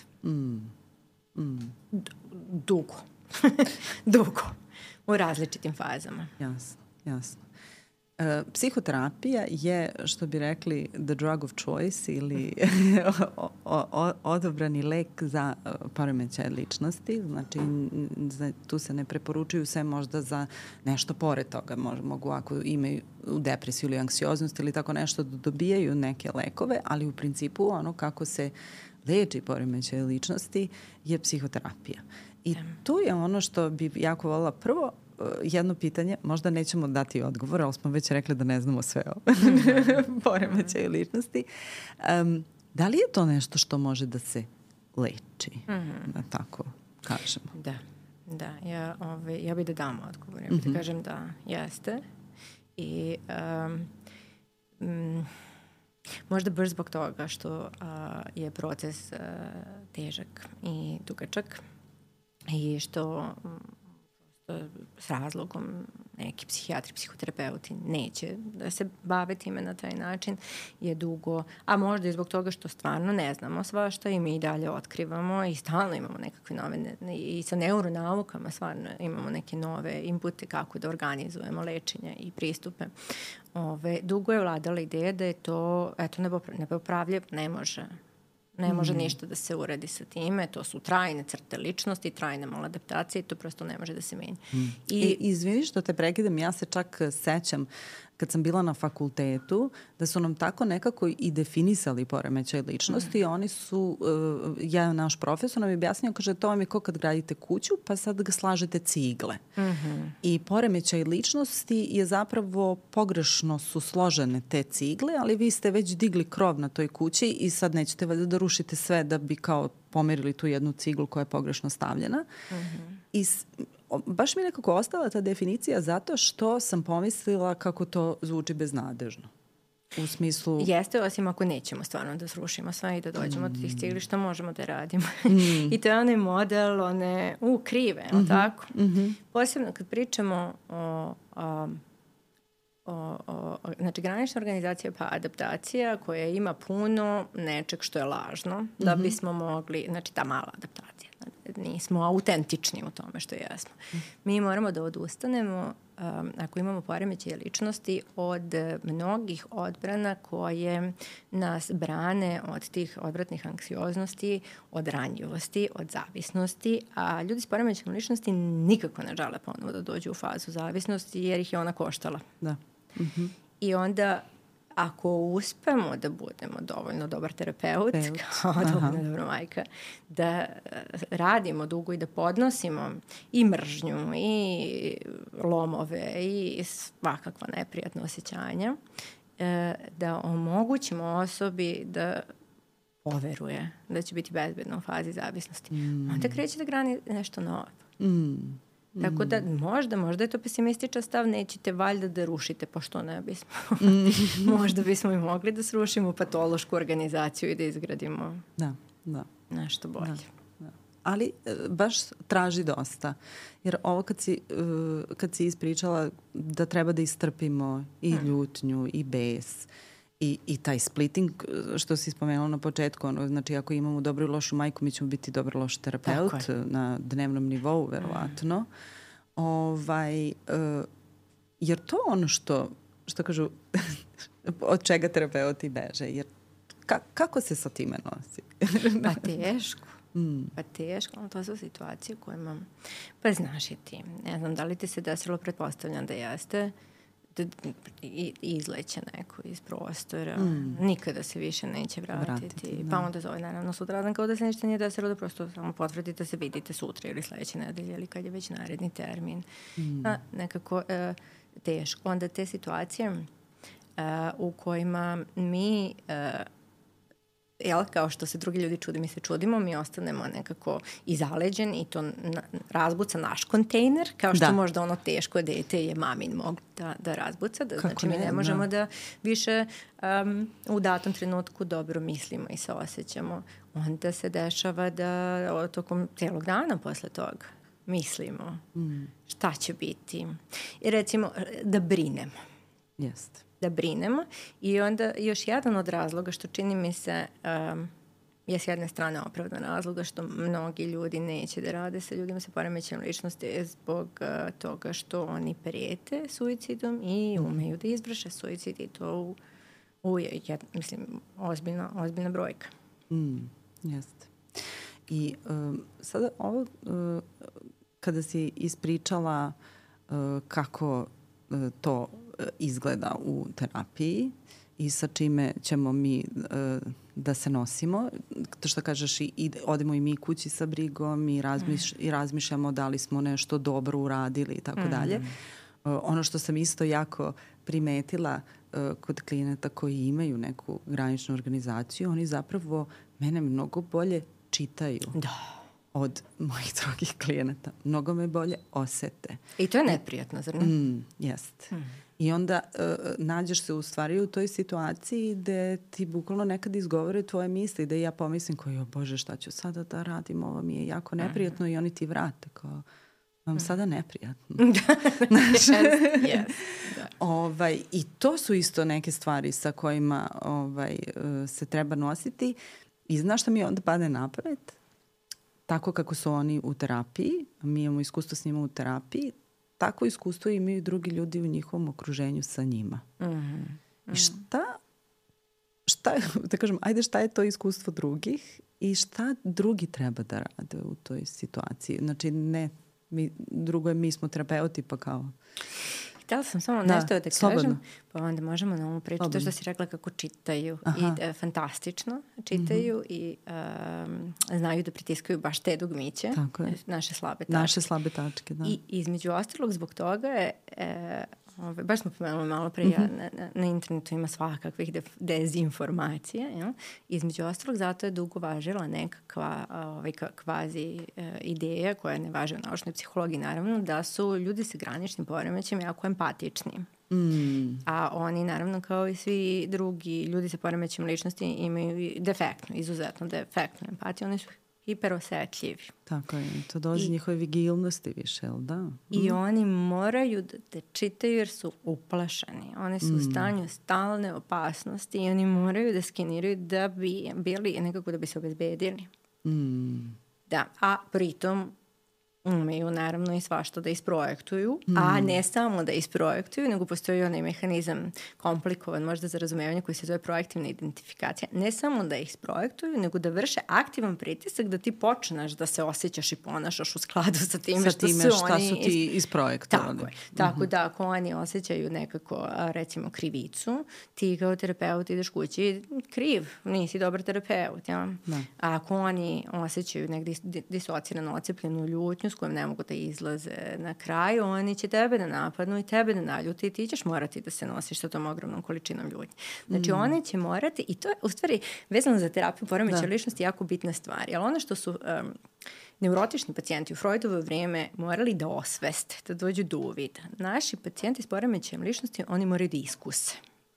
Dugo. Dugo. U različitim fazama. Jasno, jasno. Psihoterapija je, što bi rekli, the drug of choice ili odobrani lek za poremećaje ličnosti. Znači, tu se ne preporučuju sve možda za nešto pored toga. Mogu ako imaju depresiju ili anksioznost ili tako nešto da dobijaju neke lekove, ali u principu ono kako se leči poremećaje ličnosti je psihoterapija. I tu je ono što bi jako voljela prvo, jedno pitanje, možda nećemo dati odgovor, ali smo već rekli da ne znamo sve o poremećaju ličnosti. Da li je to nešto što može da se leči? Da tako kažemo. Da. Ja bih da dam odgovor. Ja bih da kažem da jeste. I možda baš zbog toga što je proces težak i dugačak i što s razlogom neki psihijatri, psihoterapeuti neće da se bave time na taj način, je dugo, a možda i zbog toga što stvarno ne znamo svašta i mi i dalje otkrivamo i stalno imamo nekakve nove, i sa neuronaukama stvarno imamo neke nove inpute kako da organizujemo lečenje i pristupe. Dugo je vladala ideja da je to, nepopravljiv, ne može ništa da se uradi sa time, to su trajne crte ličnosti, trajne maladaptacije i to prosto ne može da se menja. Izvini što te prekidam, ja se čak sećam kad sam bila na fakultetu, da su nam tako nekako i definisali poremećaj ličnosti. Oni su, naš profesor nam je objasnio, kaže, to vam je kao kad gradite kuću, pa sad ga slažete cigle. I poremećaj ličnosti je zapravo pogrešno su složene te cigle, ali vi ste već digli krov na toj kući i sad nećete valjda da rušite sve da bi kao pomerili tu jednu ciglu koja je pogrešno stavljena. I baš mi nekako ostala ta definicija zato što sam pomislila kako to zvuči beznadežno. U smislu... Jeste, osim ako nećemo stvarno da srušimo sve i da dođemo do tih cigli, što možemo da radimo. I to je onaj model, one krive, tako? Posebno kad pričamo znači granična organizacija pa adaptacija koja ima puno nečeg što je lažno da bismo mogli, znači ta mala adaptacija, nismo autentični u tome što jesmo. Mi moramo da odustanemo ako imamo poremećaje ličnosti od mnogih odbrana koje nas brane od tih odvratnih anksioznosti, od ranjivosti, od zavisnosti, a ljudi s poremećajem ličnosti nikako ne žele ponovo da dođu u fazu zavisnosti jer ih je ona koštala. Da. I onda ako uspemo da budemo dovoljno dobar terapeut, kao dovoljno dobra majka, da radimo dugo i da podnosimo i mržnju i lomove i svakakva neprijatna osjećanja, da omogućimo osobi da poveruje da će biti bezbedna u fazi zavisnosti. Onda kreće da grani nešto novo. Tako da možda je to pesimističan stav, nećete valjda da rušite, pa što ne bismo. Možda bismo i mogli da srušimo patološku organizaciju i da izgradimo nešto bolje. Da. Ali baš traži dosta. Jer ovo kad si ispričala da treba da istrpimo i ljutnju i bes i taj splitting što si spomenula na početku, znači ako imamo dobru i lošu majku, mi ćemo biti dobro loš terapeut na dnevnom nivou, verovatno. Jer to ono što kažu od čega terapeuti beže, jer kako se sa time nosi? Pa teško, to su situacije u kojima, pa znaš i ti, ne znam da li ti se desilo, pretpostavljam da jeste, i izleće neko iz prostora, nikada se više neće vratiti. Pa onda zove naravno sutradan kao da se ništa nije desilo, da prosto samo potvrdite se, vidite sutra ili sledeće nedelje ili kad je već naredni termin. Nekako teško. Onda te situacije u kojima mi kao što se drugi ljudi čude, mi se čudimo, mi ostanemo nekako i zaleđeni i to razbuca naš kontejner, kao što možda ono teško dete je mamin moglo da razbuca. Znači mi ne možemo da više u datom trenutku dobro mislimo i se osjećamo. Onda se dešava da tokom celog dana posle toga mislimo, šta će biti. I recimo da brinemo. Jeste. Da brinemo i onda još jedan od razloga što čini mi se je s jedne strane opravdan razloga što mnogi ljudi neće da rade sa ljudima sa poremećajem ličnosti zbog toga što oni prijete suicidom i umeju da izvrše suicid i to mislim, ozbiljna brojka. Jeste. I sada ovo, kada si ispričala kako to izgleda u terapiji i sa čime ćemo mi da se nosimo, to što kažeš i odemo i mi kući sa brigom i razmišljamo da li smo nešto dobro uradili i tako dalje. Ono što sam isto jako primetila kod klijenata koji imaju neku graničnu organizaciju, oni zapravo mene mnogo bolje čitaju od mojih drugih klijenata. Mnogo me bolje osete. I to je neprijatno, zar ne? Jeste. I onda nađeš se u stvari u toj situaciji gde ti bukvalno nekad izgovore tvoje misli, da ja pomislim kao, Bože, šta ću sada da radim, ovo mi je jako neprijatno i oni ti vrate kao, vam sada neprijatno. I to su isto neke stvari sa kojima se treba nositi. I znaš šta mi onda pade na pamet? Tako kako su oni u terapiji, mi imamo iskustvo s njima u terapiji, tako iskustvo imaju drugi ljudi u njihovom okruženju sa njima. I šta, da kažem, ajde šta je to iskustvo drugih i šta drugi treba da rade u toj situaciji? Znači, drugo je mi smo terapeuti pa kao... Htjela sam samo nešto da kažem, pa onda možemo na ovu priču. To što si rekla kako čitaju i fantastično čitaju i znaju da pritiskaju baš te dugmiće, naše slabe tačke. Naše slabe tačke, da. I između ostalog zbog toga je, baš smo pomenuli malo prije, na internetu ima svakakvih dezinformacija. Ja? Između ostalog zato je dugo važila nekakva kvazi ideja koja ne važi u naučnoj psihologiji, naravno, da su ljudi sa graničnim poremećajem jako empatični. A oni, naravno, kao i svi drugi ljudi sa poremećajem ličnosti imaju izuzetno defektnu empatiju. Oni su hiperosetljivi. Tako je, to dolazi njihove vigilnosti više, jel da? I oni moraju da čitaju jer su uplašeni. Oni su u stanju stalne opasnosti i oni moraju da skeniraju da bi bili nekako da bi se obezbedili. Da, a pritom umeju naravno i svašta da isprojektuju, a ne samo da isprojektuju, nego postoji onaj mehanizam komplikovan možda za razumevanje koji se zove projektivna identifikacija. Ne samo da isprojektuju, nego da vrše aktivan pritisak da ti počneš da se osjećaš i ponašaš u skladu sa time što su šta oni... su ti isprojektovali. Tako je. Tako da ako oni osjećaju nekako, recimo, krivicu, ti kao terapeut ideš kući kriv, nisi dobar terapeut. Ja? A ako oni osjećaju negdje disocirano ocepljenu ljutnju s kojom ne mogu da izlaze na kraju, oni će tebe da napadnu i tebe da naljuti i ti ćeš morati da se nosiš sa tom ogromnom količinom ljutnje. Znači, oni će morati, i to je u stvari vezano za terapiju poremećaja ličnosti jako bitna stvar. Ali ono što su neurotični pacijenti u Freudovo vrijeme morali da osveste, da dođu do uvida. Naši pacijenti s poremećajem ličnosti, oni moraju da iskuse.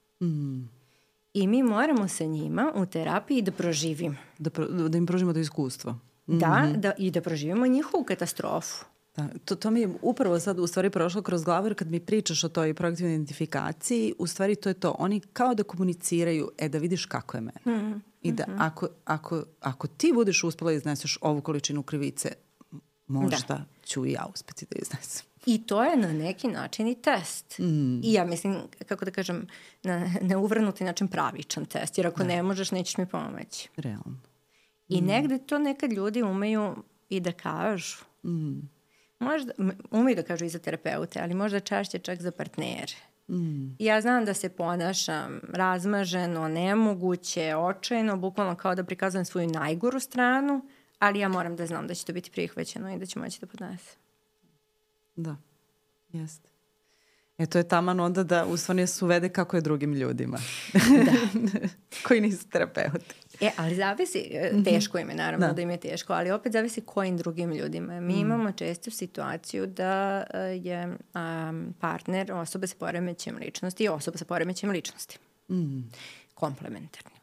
I mi moramo sa njima u terapiji da proživimo. Da im proživimo to iskustvo. I da proživimo njihovu katastrofu. Da, to mi je upravo sad u stvari prošlo kroz glavu, jer kad mi pričaš o toj projektivnoj identifikaciji, u stvari to je to. Oni kao da komuniciraju, da vidiš kako je mene. I da ako ti budeš uspjela da izneseš ovu količinu krivice, možda ću i ja uspjeti da iznesem. I to je na neki način i test. I ja mislim, kako da kažem, na neuvrnuti način pravičan test. Jer ako ne možeš, nećeš mi pomoći. Realno. I negde to nekad ljudi umeju i da kažu. Možda, umeju da kažu i za terapeute, ali možda češće čak za partnere. Ja znam da se ponašam razmaženo, nemoguće, očajno, bukvalno kao da prikazujem svoju najgoru stranu, ali ja moram da znam da će to biti prihvaćeno i da će moći da podnese. Da, jeste. To je taman onda da u stvari se uvede kako je drugim ljudima. Koji nisu terapeuti. Ali zavisi, teško im je naravno da im je teško, ali opet zavisi kojim drugim ljudima. Mi imamo često situaciju da je partner osoba sa poremećajem ličnosti i osoba sa poremećajem ličnosti. Komplementarni.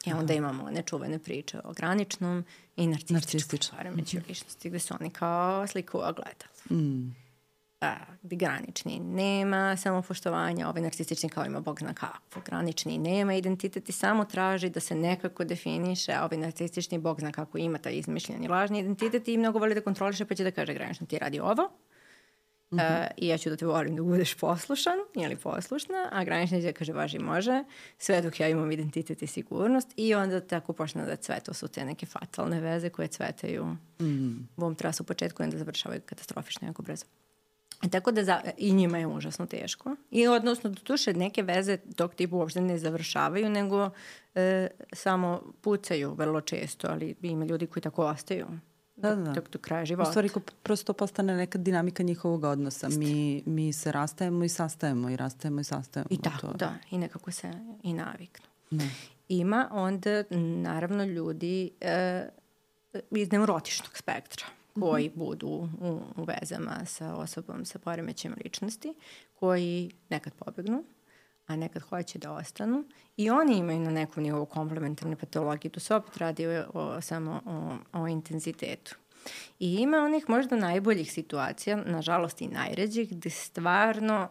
I onda imamo nečuvene priče o graničnom i narcističkom poremećaju ličnosti, gde su oni kao slika u ogledalu. Gde granični nema samopoštovanja, ovaj narcistični kao ima bog zna kakvo. Granični nema identitet i samo traži da se nekako definiše, a ovaj narcistični bog zna kako ima taj izmišljeni lažni identitet i mnogo voli da kontroliše, pa će da kaže granično ti radi ovo. I ja ću da te volim da budeš poslušan ili poslušna, a granični će da kaže važi može, sve dok ja imam identitet i sigurnost i onda tako počne da cveta. To su te neke fatalne veze koje cvetaju u ovom trasu u početku i onda završavaju katastrofično jako brzo. Tako da i njima je užasno teško. I odnosno, doduše, neke veze tog tipa uopšte ne završavaju, nego samo pucaju vrlo često, ali ima ljudi koji tako ostaju do kraja života. U stvari, prosto postane neka dinamika njihovog odnosa. Mi se rastajemo i sastajemo i rastajemo i sastajemo. I tako, da. I nekako se i naviknu. Ima onda, naravno, ljudi iz neurotičnog spektra koji budu u vezama sa osobom sa poremećajem ličnosti, koji nekad pobegnu, a nekad hoće da ostanu. I oni imaju na nekom nivou komplementarne patologije. Tu se opet radi samo o intenzitetu. I ima onih možda najboljih situacija, nažalost i najređih, gde stvarno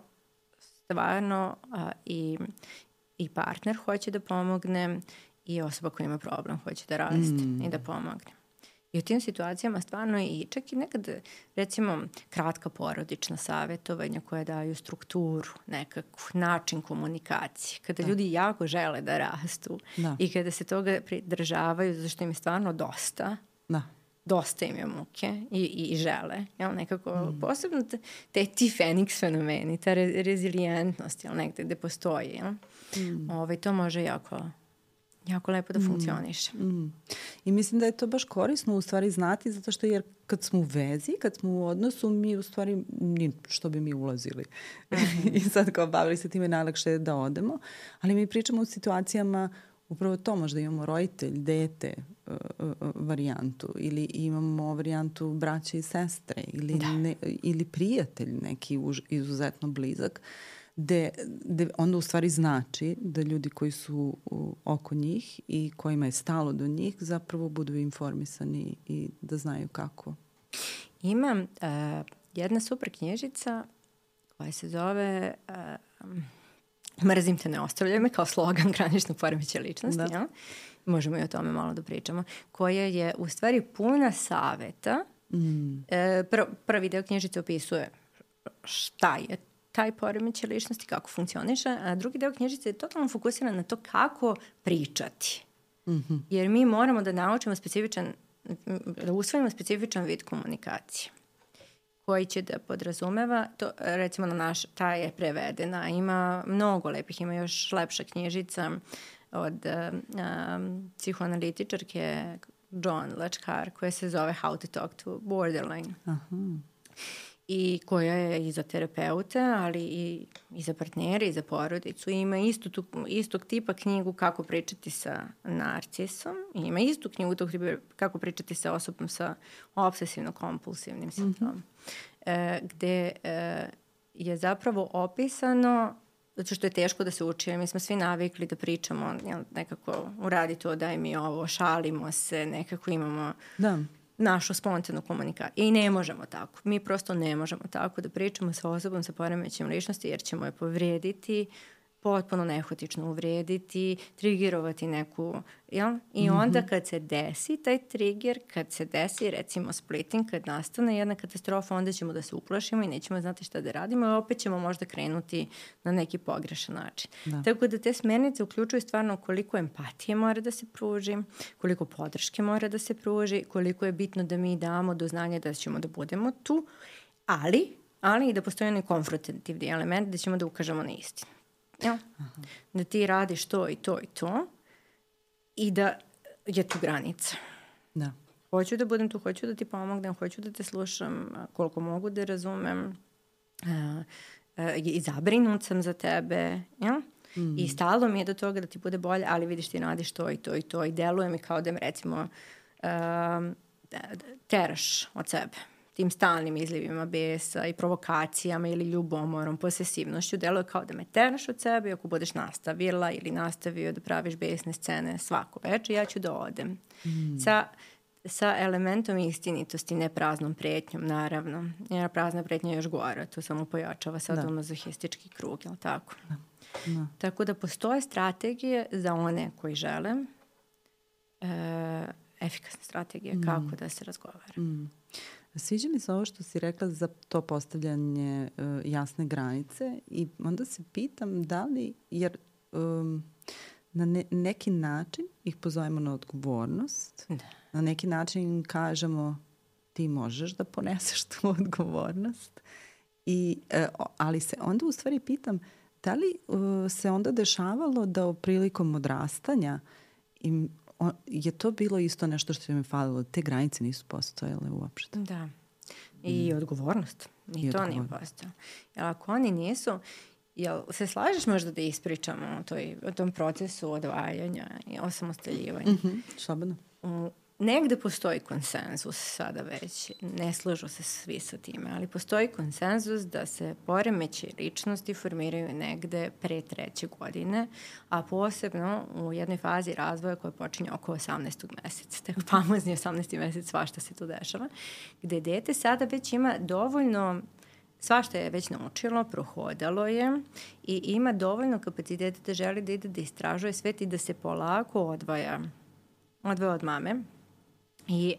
i partner hoće da pomogne i osoba koja ima problem hoće da raste i da pomogne. I u tim situacijama stvarno i čak i nekad, recimo, kratka porodična savjetovanja koja daju strukturu, nekakvu način komunikacije. Kada ljudi jako žele da rastu i kada se toga pridržavaju, zato što im je stvarno dosta im je muke i žele. Jel, nekako, posebno ti Feniks fenomeni, ta rezilijentnost, jel, negde gde postoji. Jel? To može jako lepo da funkcioniše. I mislim da je to baš korisno u stvari znati, zato što jer kad smo u vezi, kad smo u odnosu, mi u stvari što bi mi ulazili. I sad kao bavili se time najlakše da odemo. Ali mi pričamo u situacijama upravo to, možda imamo roditelj, dete varijantu ili imamo varijantu braće i sestre ili prijatelj neki izuzetno blizak. Gde onda u stvari znači da ljudi koji su oko njih i kojima je stalo do njih zapravo budu informisani i da znaju kako. Ima jedna super knjižica koja se zove Mrzim te, ne ostavljaj me, kao slogan graničnog poremećaja ličnosti. Ja? Možemo i o tome malo da pričamo. Koja je u stvari puna saveta. Prvi deo knjižice opisuje šta je taj poremećaj ličnosti, kako funkcioniše, a drugi deo knjižice je totalno fokusiran na to kako pričati. Jer mi moramo da naučimo da usvojimo specifičan vid komunikacije koji će da podrazumeva, to, recimo ta je prevedena, ima mnogo lepih, ima još lepša knjižica od psihoanalitičarke Joan Lachkar koja se zove How to Talk to Borderline. I koja je i za terapeute, ali i za partnere, i za porodicu. I ima istog tipa knjigu kako pričati sa narcisom. I ima istu knjigu kako pričati sa osobom sa obsesivno-kompulsivnim sindromom. Gde je zapravo opisano, zato što je teško da se uči, mi smo svi navikli da pričamo, nekako uradi to, daj mi ovo, šalimo se, nekako imamo našu spontanu komunikaciju. I ne možemo tako. Mi prosto ne možemo tako da pričamo sa osobom sa poremećajem ličnosti jer ćemo je povrijediti, potpuno nehotično uvrijediti, trigerovati neku, jel? I onda kad se desi taj trigger, kad se desi recimo splitting, kad nastane jedna katastrofa, onda ćemo da se uplašimo i nećemo znati šta da radimo i opet ćemo možda krenuti na neki pogrešan način. Tako da te smernice uključuju stvarno koliko empatije mora da se pruži, koliko podrške mora da se pruži, koliko je bitno da mi damo do znanja da ćemo da budemo tu, ali i da postoji onaj konfrontativni element da ćemo da ukažemo na istinu. Ja. Da ti radiš to i to i to i da je tu granica. Hoću da budem tu, hoću da ti pomognem, hoću da te slušam koliko mogu da razumem i zabrinut sam za tebe, ja? I stalo mi je do toga da ti bude bolje, ali vidiš ti radiš to i to i to i deluje mi kao da me recimo teraš od sebe. tim stalnim izlivima besa i provokacijama ili ljubomorom, posesivnošću, deluje kao da me teraš od sebe i ako budeš nastavila ili nastavio da praviš besne scene svako večer, ja ću da odem. Sa elementom istinitosti, ne praznom pretnjom, naravno. Jer prazna pretnja je još gora, to samo pojačava sad mazohistički krug, jel tako? Da. Tako da postoje strategije za one koji žele, efikasne strategije kako da se razgovara. Sviđa mi se ovo što si rekla za to postavljanje jasne granice i onda se pitam da li, jer na neki način ih pozovemo na odgovornost, na neki način kažemo ti možeš da poneseš tu odgovornost, ali se onda u stvari pitam da li se onda dešavalo da prilikom odrastanja je to bilo isto nešto što mi falilo, te granice nisu postojale uopšte. Da. I odgovornost. I to nije postojalo. Jer ako oni nisu, jel se slažeš možda da ispričamo o tom procesu odvajanja i osamostaljivanja? Slobodno. Negde postoji konsenzus sada već, ne slažu se svi sa time, ali postoji konsenzus da se poremeći ličnosti formiraju negde pre 3. godine, a posebno u jednoj fazi razvoja koja počinje oko 18. meseca. Tako famozni 18. mesec, svašta se tu dešava, gde dete sada već ima dovoljno, svašta je već naučilo, prohodalo je i ima dovoljno kapaciteta da želi da ide da istražuje svet i da se polako odvaja od mame. I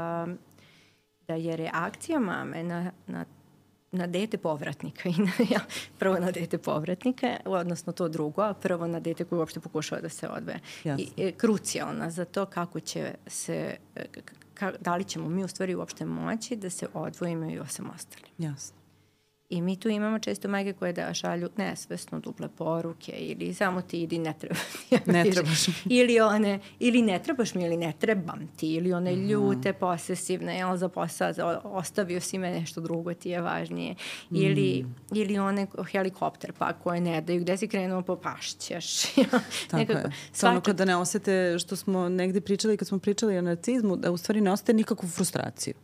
da je reakcija mame na dete povratnika, prvo na dete povratnika, odnosno to drugo, a prvo na dete koje uopšte pokušava da se odvaja. I krucijalna za to kako će se, da li ćemo mi u stvari uopšte moći da se odvojimo i osamostalimo. Jasno. I mi tu imamo često majke koje da šalju nesvesno duple poruke ili samo ti idi, ne trebaš mi. Ili ne trebaš mi, ili ne trebam ti, ili one ljute, posesivne, jel za posao, ostavio si me, nešto drugo ti je važnije. Ili one helikopter pa koje ne daju, gde si krenuo pa pašćeš. Tako je. Samo kada ne osete što smo negde pričali, kad smo pričali o narcizmu, da u stvari ne ostaje nikakvu frustraciju.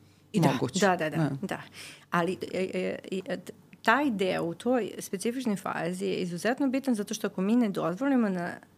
Da. Ali taj deo u toj specifičnoj fazi je izuzetno bitan zato što ako mi ne dozvolimo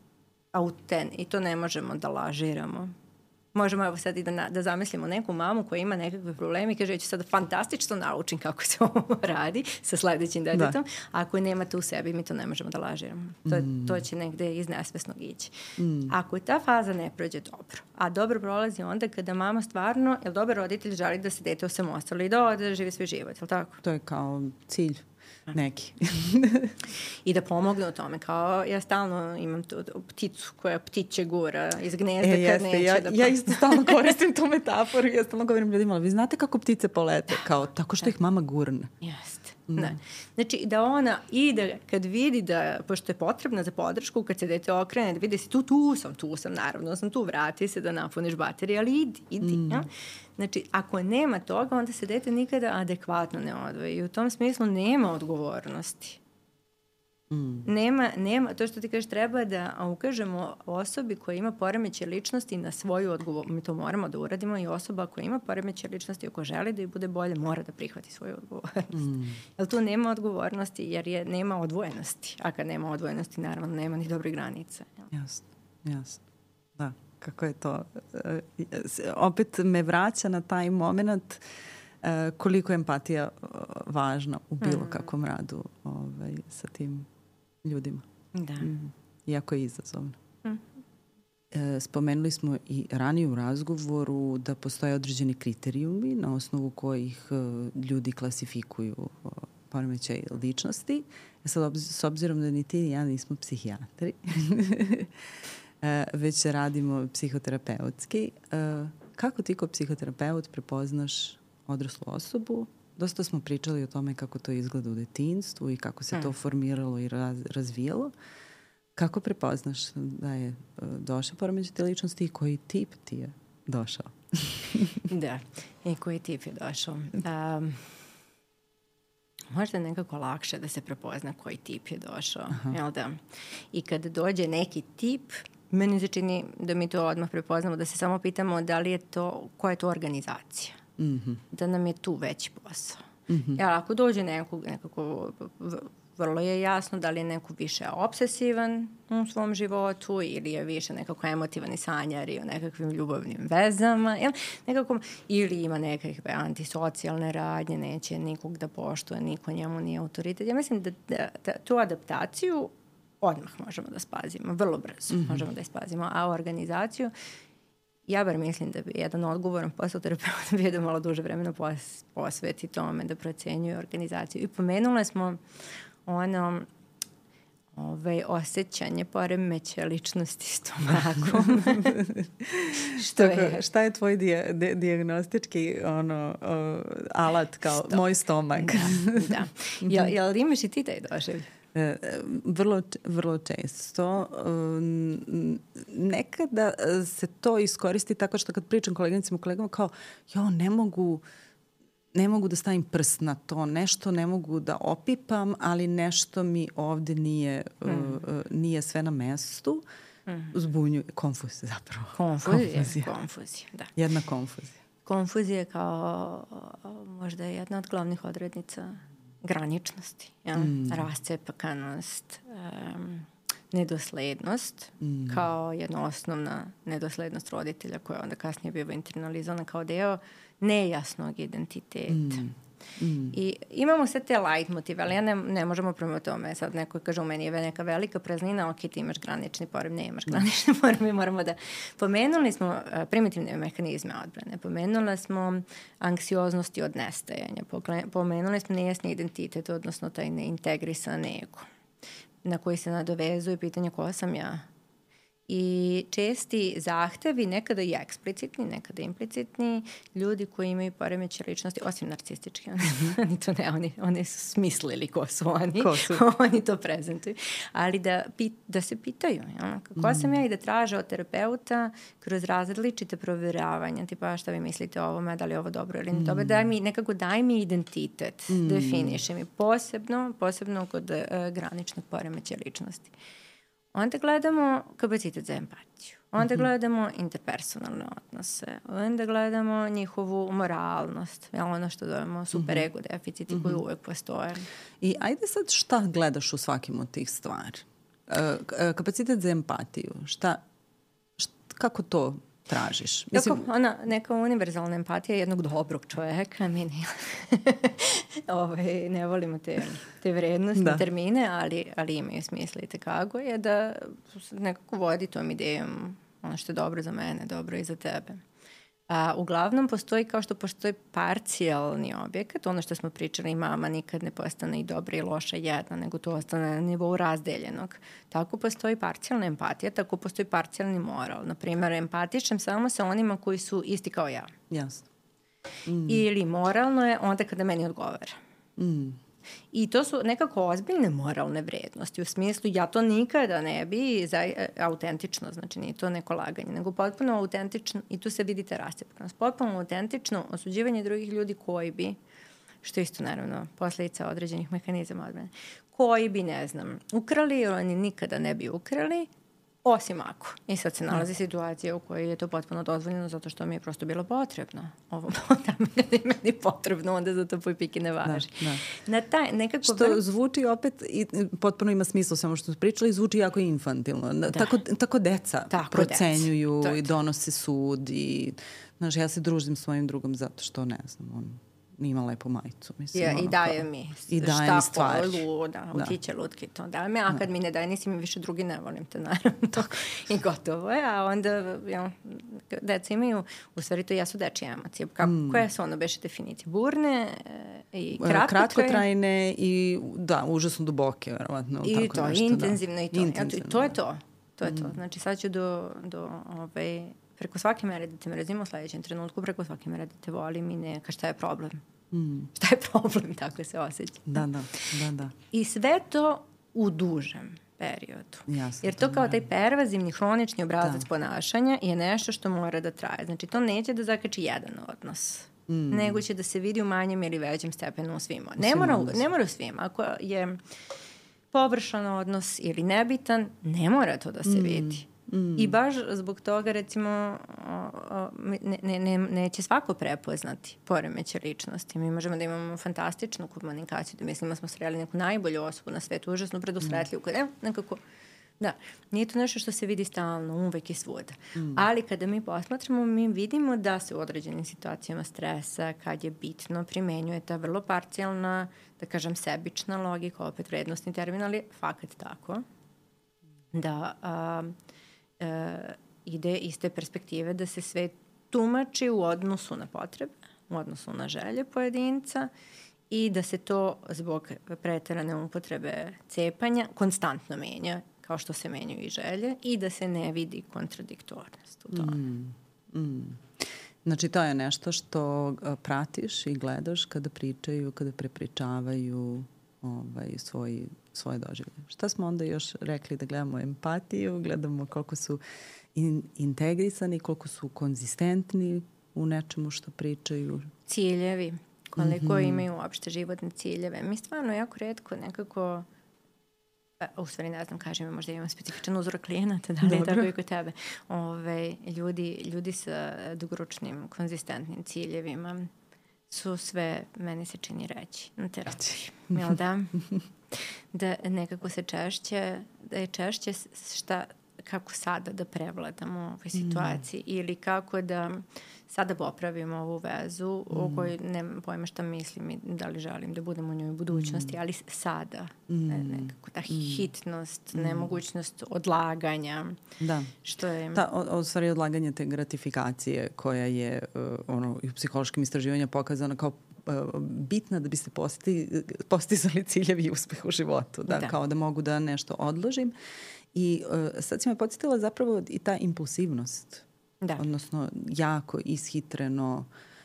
i to ne možemo da lažiramo. Možemo evo sad i da zamislimo neku mamu koja ima nekakve probleme i kaže ja ću sada fantastično naučim kako se ovo radi sa sledećim detetom. Ako nemate u sebi, mi to ne možemo da lažiramo. To će negde iz nesvesnog ići. Ako ta faza ne prođe dobro, a dobro prolazi onda kada mama stvarno, jer dobar roditelj želi da se dete osamostali i da ode da živi svoj život, je li tako? To je kao cilj neki. I da pomogne u tome, kao ja stalno imam tu pticu koja ptiće gura iz gnezda kad neće ja isto stalno koristim tu metaforu, ja stalno govorim ljudima, vi znate kako ptice polete? Kao tako što ih mama gurne. Jeste. Znači da ona ide kad vidi da, pošto je potrebna za podršku, kad se dete okrene, da vidi si tu sam, naravno sam tu, vrati se da napuniš baterije, ali idi. Ja? Znači, ako nema toga, onda se dete nikada adekvatno ne odvoji. I u tom smislu nema odgovornosti. Nema, to što ti kažeš, treba da ukažemo osobi koja ima poremećaj ličnosti na svoju odgovornost. Mi to moramo da uradimo i osoba koja ima poremećaj ličnosti, ako želi da joj bude bolje, mora da prihvati svoju odgovornost. Jer tu nema odgovornosti jer nema odvojenosti. A kad nema odvojenosti, naravno, nema ni dobre granice. Jasno. Da, kako je to. Opet me vraća na taj moment koliko je empatija važna u bilo kakvom radu sa tim ljudima. Da. Iako je izazovno. Spomenuli smo i ranije u razgovoru da postoje određeni kriterijumi na osnovu kojih ljudi klasifikuju poremećaj ličnosti. Sad, s obzirom da ni ti ni ja nismo psihijatri, već radimo psihoterapeutski. Kako ti kao psihoterapeut prepoznaš odraslu osobu? Dosta smo pričali o tome kako to izgleda u detinjstvu i kako se to formiralo i razvijalo. Kako prepoznaš da je došao poremećaj te ličnosti i koji tip ti je došao? Da, i koji tip je došao. Možda je nekako lakše da se prepozna koji tip je došao. Jel da? I kada dođe neki tip, meni se čini da mi to odmah prepoznamo, da se samo pitamo da li je to, koja je to organizacija. da nam je tu veći posao. Jer ako dođe nekako vrlo je jasno da li je neko više obsesivan u svom životu ili je više nekako emotivan i sanjari o nekakvim ljubavnim vezama, ili ima nekakve antisocijalne radnje, neće nikog da poštuje, niko njemu nije autoritet. Ja mislim da tu adaptaciju odmah možemo da spazimo, vrlo brzo možemo da je spazimo, a organizaciju ja bar mislim da bi jedan odgovoran posao terapeuta bio da malo duže vremena posveti tome, da procenjuje organizaciju. I pomenule smo osjećanje poremećaja ličnosti stomakom. Šta je tvoj dijagnostički alat kao moj stomak? Da. Jel imaš i ti taj doživljaj? Vrlo često. Nekada se to iskoristi tako što kad pričam koleginicima i kolegama kao ne mogu da stavim prst na to, nešto ne mogu da opipam, ali nešto mi ovde nije sve na mestu. Zbunjuje, konfuzija zapravo. Konfuzija, da. Jedna konfuzija. Konfuzija je kao možda jedna od glavnih odrednica graničnosti, rascepakanost, nedoslednost, kao jedna osnovna nedoslednost roditelja koja onda kasnije biva internalizovana kao deo nejasnog identiteta. I imamo sve te light motive, ali ne možemo prema tome. Sad neko kaže u meni je neka velika praznina, ok, ti imaš granični porem, ne imaš granični porem, mi moramo da... Pomenuli smo primitivne mehanizme odbrane, pomenuli smo anksioznosti od nestajanja, pomenuli smo nejasni identitet, odnosno taj neintegrisan ego, na koji se nadovezuje pitanje ko sam ja. I česti zahtevi, nekada i eksplicitni, nekada implicitni, ljudi koji imaju poremećaj ličnosti, osim narcistički, oni su smislili ko su oni, oni to prezentuju, ali da se pitaju, ko sam ja i da traže od terapeuta kroz različite provjeravanja, tipa šta vi mislite o ovome, da li je ovo dobro ili ne dobro, daj mi identitet, definiši mi, posebno kod graničnog poremećaja ličnosti. Onda gledamo kapacitet za empatiju. Onda gledamo interpersonalne odnose. Onda gledamo njihovu moralnost. Ono što zovemo superego deficiti koji uvek postoje. I ajde sad šta gledaš u svakim od tih stvari? Kapacitet za empatiju. Kako to tražiš? Mislim... Neka univerzalna empatija jednog dobrog čoveka. Mi ne volimo te vrednostne termine, ali imaju smisla i tekako je da nekako vodi tom idejom ono što je dobro za mene, dobro i za tebe. Uglavnom postoji kao što postoji parcijalni objekat, ono što smo pričali, mama nikad ne postane i dobra i loša jedna, nego to ostane na nivou razdeljenog. Tako postoji parcijalna empatija, tako postoji parcijalni moral. Naprimjer, empatičan samo sa onima koji su isti kao ja. Jasno. Ili moralno je onda kada meni odgovara. I to su nekako ozbiljne moralne vrednosti. U smislu, ja to nikada ne bi autentično, znači nije to neko laganje, nego potpuno autentično, i tu se vidite rascepkanost, potpuno autentično osuđivanje drugih ljudi koji bi, što je isto naravno posljedica određenih mehanizama odbrane, koji bi, ne znam, ukrali, oni nikada ne bi ukrali, osim ako. I sad se nalazi situacija u kojoj je to potpuno dozvoljeno zato što mi je prosto bilo potrebno. Ovo kada je meni potrebno, onda za to poj piki ne važi. Na taj nekako... Što zvuči opet, i potpuno ima smisla samo što su pričali, zvuči jako infantilno. Tako deca procenjuju i donose sud i, znaš, ja se družim s svojim drugom zato što, ne znam, on ima lepu majicu. Mislim, I daje mi stvari. Utiće lutke to daje mi, a kad mi ne daje, nisi mi više drugi, ne volim te, naravno. I gotovo je, a onda deca imaju, u stvari to jesu dečje emocije. Koje su ono beše definicije? Burne i kratkotrajne i užasno duboke, verovatno. I to, intenzivno i to. To je to. To je to. Znači sad ću preko svake mere da te mrazim u sledećem trenutku, preko svake mere da te volim i neka šta je problem. Šta je problem, tako se osjeća. Da. I sve to u dužem periodu. Jasno, jer to kao taj pervazivni, hronični obrazac ponašanja je nešto što mora da traje. Znači to neće da zakači jedan odnos, nego će da se vidi u manjem ili većem stepenu u svima. Ne mora u svima. Ako je površan odnos ili nebitan, ne mora to da se vidi. I baš zbog toga, recimo, neće svako prepoznati poremećaj ličnosti. Mi možemo da imamo fantastičnu komunikaciju, da mislimo da smo sreli neku najbolju osobu na svetu, užasno predusretljivu, nekako. Da, nije to nešto što se vidi stalno, uvek i svuda. Ali kada mi posmatramo, mi vidimo da se u određenim situacijama stresa, kad je bitno, primenjuje ta vrlo parcijalna, da kažem, sebična logika, opet vrednostni termin, ali fakat tako, da ide iz te perspektive da se sve tumači u odnosu na potrebe, u odnosu na želje pojedinca i da se to zbog preterane upotrebe cepanja konstantno menja, kao što se menjaju i želje, i da se ne vidi kontradiktornost u tome. Znači, to je nešto što pratiš i gledaš kada pričaju, kada prepričavaju svoje doživlje. Šta smo onda još rekli? Da gledamo empatiju, gledamo koliko su integrisani, koliko su konzistentni u nečemu što pričaju. Ciljevi, koliko imaju uopšte životne ciljeve. Mi stvarno jako retko nekako, u stvari ne znam, kažem, možda imam specifičan uzor klijenata, da li je tako i kod tebe. Ljudi sa dugoročnim, konzistentnim ciljevima su sve, meni se čini reći, na terapiji. Jel da? Da nekako se češće kako sada da prevladamo u ovoj situaciji ili kako da sada popravimo ovu vezu o kojoj nemam pojma šta mislim i da li želim da budem u njoj u budućnosti, ali sada nekako ta hitnost, nemogućnost odlaganja. Da, što je... u stvari odlaganje te gratifikacije koja je i u psihološkim istraživanjima pokazana kao bitna da biste postizali ciljevi i uspeh u životu. Da, kao da mogu da nešto odložim. I sad si me podsjetila zapravo i ta impulsivnost. Da. Odnosno, jako ishitreno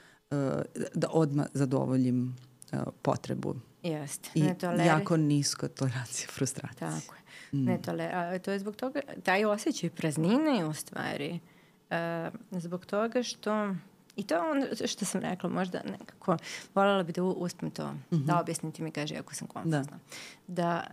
da odmah zadovoljim potrebu. Jeste. I jako nisko tolerancija frustracije. Tako je. To je zbog toga, taj osjećaj praznine je u stvari zbog toga što, i to je ono što sam rekla, možda nekako voljela bi da uspem to, da objasnim, ti mi kaže ako sam konfuzna. Da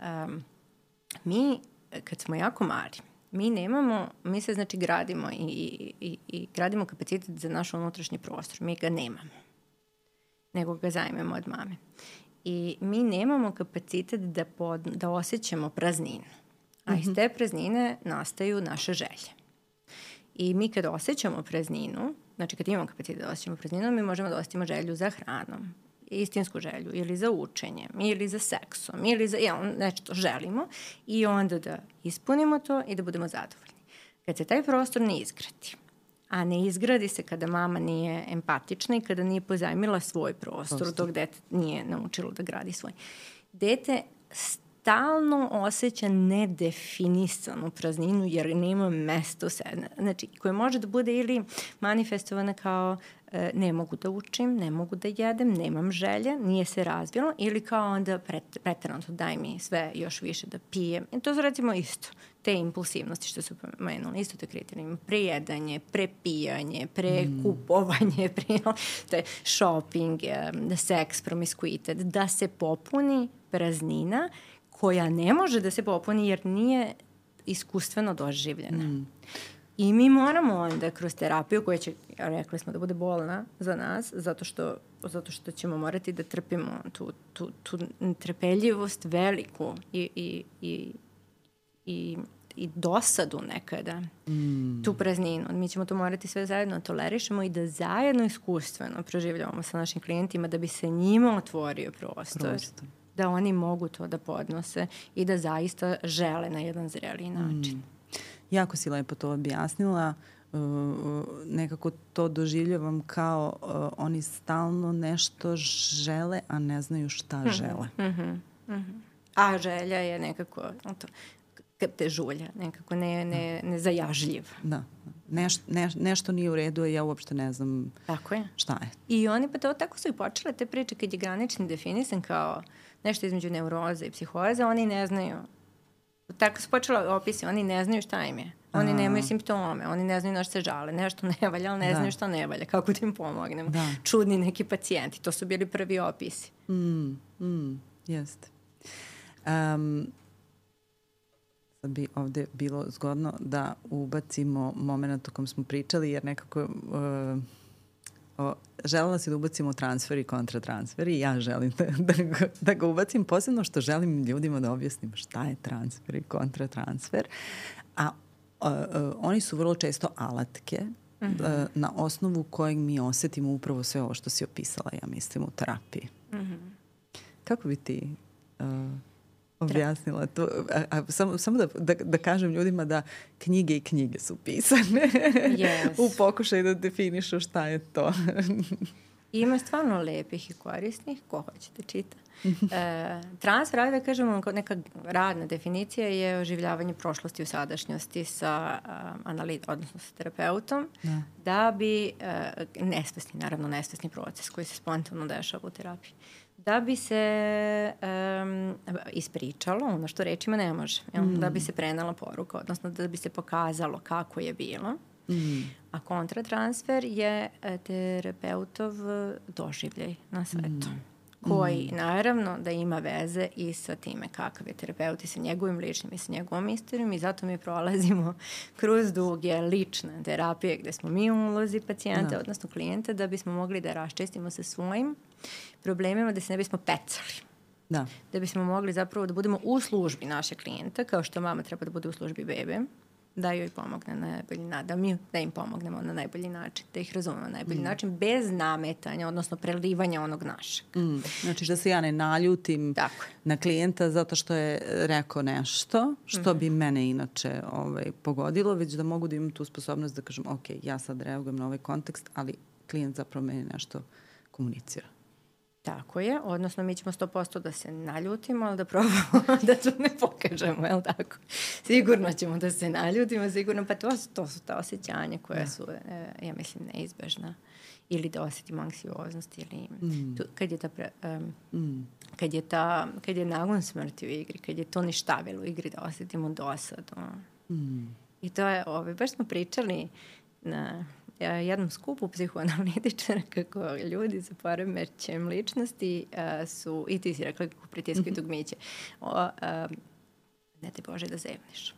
mi, kad smo jako mali, mi se znači gradimo i gradimo kapacitet za naš unutrašnji prostor. Mi ga nemamo, nego ga zajmemo od mame. I mi nemamo kapacitet da osjećamo prazninu. A iz te praznine nastaju naše želje. I mi kad osjećamo prazninu, znači kad imamo kapacitet da osjećamo prazninu, mi možemo da osjećamo želju za hranom, istinsku želju, ili za učenjem, ili za seksom, ili za nešto želimo, i onda da ispunimo to i da budemo zadovoljni. Kad se taj prostor ne izgradi, a ne izgradi se kada mama nije empatična i kada nije pozajmila svoj prostor, dok dete nije naučilo da gradi svoj. Dete stalno osjeća nedefinisanu prazninu jer nema mesta u sebi. Znači, koje može da bude ili manifestovana kao ne mogu da učim, ne mogu da jedem, nemam želje, nije se razvilo, ili kao onda preterano daj mi sve još više da pijem. I to su recimo isto te impulsivnosti što su pomenuli, isto te kriterije. Prejedanje, prepijanje, prekupovanje, shopping, seks, promiskuitet, da se popuni praznina koja ne može da se popuni jer nije iskustveno doživljena. I mi moramo onda kroz terapiju koja će, rekli smo, da bude bolna za nas, zato što ćemo morati da trpimo tu trpeljivost veliku i dosadu nekada, tu prazninu. Mi ćemo to morati sve zajedno tolerišemo i da zajedno iskustveno proživljavamo sa našim klijentima da bi se njima otvorio prostor. Da oni mogu to da podnose i da zaista žele na jedan zreliji način. Jako si lepo to objasnila. Nekako to doživljavam kao oni stalno nešto žele, a ne znaju šta žele. A želja je nekako te žulja, nekako nezajažljiv. Da. Nešto nije u redu, a ja uopšte ne znam šta je. I oni pa tako su i počele te priče kad je granični definisan kao nešto između neuroze i psihoze, oni ne znaju. Tako su počeli opisi, oni ne znaju šta im je. Oni nemaju simptome, oni ne znaju na što se žale, nešto ne valja, ali ne znaju šta ne valja, kako da im pomognemo. Čudni neki pacijenti, to su bili prvi opisi. Jeste. Sad bi ovde bilo zgodno da ubacimo moment o kom smo pričali, jer nekako želela si da ubacimo transfer i kontratransfer i ja želim da ga ubacim, posebno što želim ljudima da objasnim šta je transfer i kontratransfer. A oni su vrlo često alatke na osnovu kojeg mi osetimo upravo sve ovo što si opisala, ja mislim, u terapiji. Kako bi ti objasnila to? Samo da kažem ljudima da knjige i knjige su pisane u pokušaju da definišu šta je to. Ima stvarno lepih i korisnih, ko hoće da čita. Transfer, ajde da kažemo, neka radna definicija je oživljavanje prošlosti u sadašnjosti sa odnosno sa terapeutom, da bi, nesvesni proces koji se spontano dešava u terapiji, da bi se ispričalo ono što rečima ne može, da bi se prenela poruka, odnosno da bi se pokazalo kako je bilo. A kontratransfer je terapeutov doživljaj na svetu, koji naravno da ima veze i sa time kakav je terapeut i sa njegovim ličnim i sa njegovom istorijom, i zato mi prolazimo kroz duge lične terapije gde smo mi u ulozi pacijenta, odnosno klijenta, da bismo mogli da raščistimo sa svojim problemima, da se ne bismo pecali. Da bismo mogli zapravo da budemo u službi naše klijenta, kao što mama treba da bude u službi bebe, da joj pomogne na najbolji način, da im pomognemo na najbolji način, da ih razumemo na najbolji način, bez nametanja, odnosno prelivanja onog našeg. Znači da se ja ne naljutim na klijenta zato što je rekao nešto što bi mene inače pogodilo, već da mogu da imam tu sposobnost da kažem, ok, ja sad reagujem na ovaj kontekst, ali klijent zapravo meni nešto komunicira. Tako je, odnosno mi ćemo 100% da se naljutimo, ali da probamo da to ne pokažemo, je li tako? Sigurno ćemo da se naljutimo, sigurno, pa to su ta osjećanja koja su, ja mislim, neizbežna. Ili da osjetimo anksioznost, ili kad je nagon smrti u igri, kad je to ništavilo u igri, da osjetimo dosadu. I to je, baš smo pričali na jednom skupu psihoanalitičara kako ljudi sa poremećajem ličnosti su, i ti si rekla kako pritiskaju dugmiće, ne te Bože da zevniš.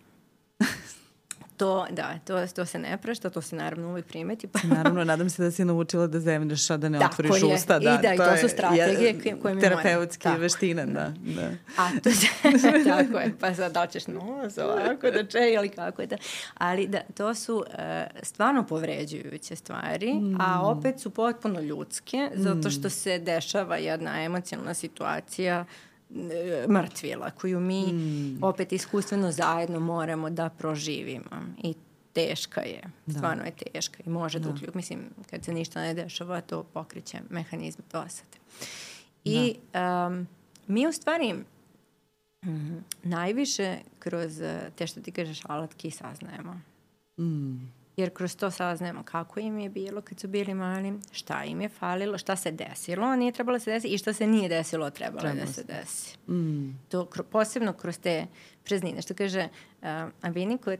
To se ne prašta, to se naravno uvijek primeti. Naravno, nadam se da si naučila da zemlješ, a da ne otvoriš usta. I to su strategije koje mi moramo. Terapeutske veštine, da. A to tako je, pa sad doćeš nos ovako da čeji, ali kako je da. Ali to su stvarno povređujuće stvari, a opet su potpuno ljudske, zato što se dešava jedna emocionalna situacija mrtvila, koju mi opet iskustveno zajedno moramo da proživimo. I teška je. Stvarno je teška. I može da uključi. Mislim, kad se ništa ne dešava, to pokreće mehanizme dosade. I mi u stvari najviše kroz te što ti kažeš alatke saznajemo. Jer kroz to saznajemo kako im je bilo kad su bili mali, šta im je falilo, šta se desilo, nije trebalo se desiti, i šta se nije desilo, trebalo da se desi. To posebno kroz te praznine. Što kaže Winnicott,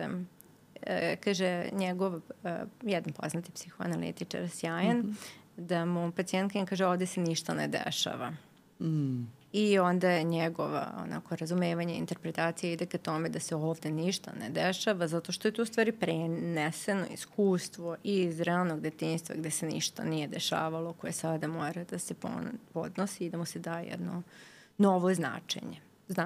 kaže njegov jedan poznati psihoanalitičar, sjajan, da mu pacijentka im kaže ovde se ništa ne dešava. I onda je njegova razumevanje, interpretacija ide ka tome da se ovde ništa ne dešava, zato što je tu u stvari preneseno iskustvo iz ranog detinjstva gde se ništa nije dešavalo, koje sada mora da se podnosi i da mu se da jedno novo značenje.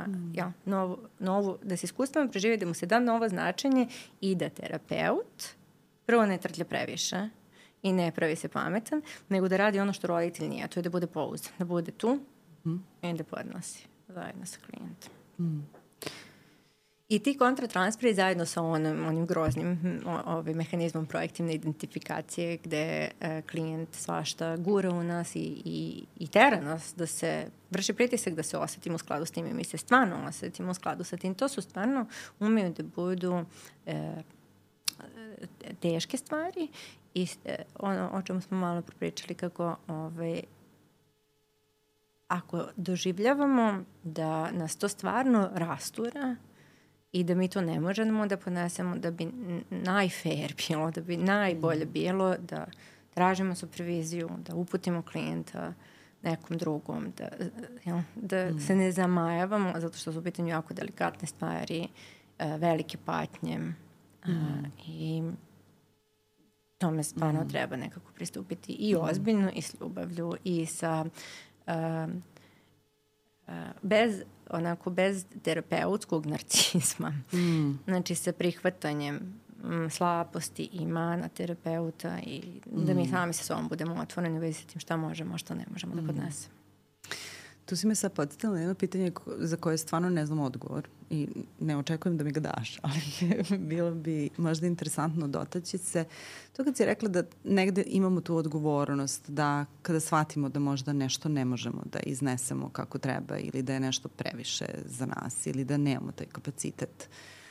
Da se iskustveno preživi, da mu se da novo značenje i da terapeut prvo ne trlja previše i ne pravi se pametan, nego da radi ono što roditelj nije, to je da bude pouzdan, da bude tu i da podnosi zajedno sa klijentom. I ti kontratransferi zajedno sa onim groznim mehanizmom projektivne identifikacije gde klijent svašta gura u nas i tera nas da se vrši pritisak da se osetimo u skladu s tim i mi se stvarno osetimo u skladu sa tim. To su stvarno umeju da budu teške stvari i o čemu smo malo pričali kako ako doživljavamo da nas to stvarno rastura i da mi to ne možemo da ponesemo, da bi najfair bilo, da bi najbolje bilo da tražimo superviziju, da uputimo klijenta nekom drugom, da se ne zamajavamo, zato što su u pitanju jako delikatne stvari velike patnje i tome stvarno treba nekako pristupiti i ozbiljno i s ljubavlju i sa bez terapeutskog narcizma. Znači sa prihvatanjem slabosti i mana terapeuta i da mi sami sa sobom budemo otvoreni u vezi sa tim šta možemo, šta ne možemo da podnesemo. Tu si me sad podsjetila na jedno pitanje za koje stvarno ne znam odgovor i ne očekujem da mi ga daš, ali bilo bi možda interesantno dotaći se. To kad si rekla da negde imamo tu odgovornost da kada shvatimo da možda nešto ne možemo da iznesemo kako treba ili da je nešto previše za nas ili da nemamo taj kapacitet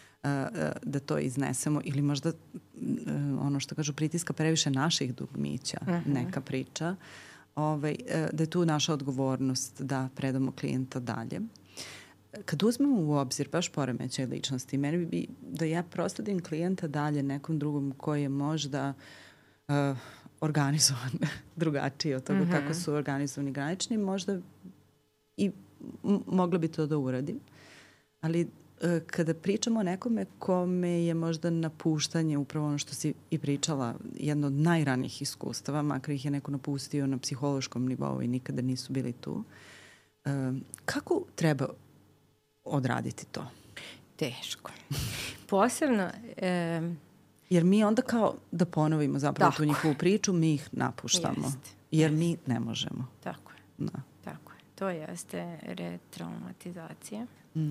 da to iznesemo ili možda ono što kažu pritiska previše naših dugmića, neka priča, da je tu naša odgovornost da predamo klijenta dalje. Kad uzmemo u obzir baš poremećaj ličnosti, meni bi da ja prosledim klijenta dalje nekom drugom koji je možda organizovan drugačije od toga kako su organizovani granični, možda i mogla bi to da uradim. Ali kada pričamo o nekome kome je možda napuštanje, upravo ono što si i pričala, jedno od najranijih iskustava, makar ih je neko napustio na psihološkom nivou i nikada nisu bili tu, kako treba odraditi to? Teško. Posebno... Jer mi onda kao da ponovimo zapravo tu njihovu priču, mi ih napuštamo. Jer mi ne možemo. Tako je. Tako je. To jeste retraumatizacija.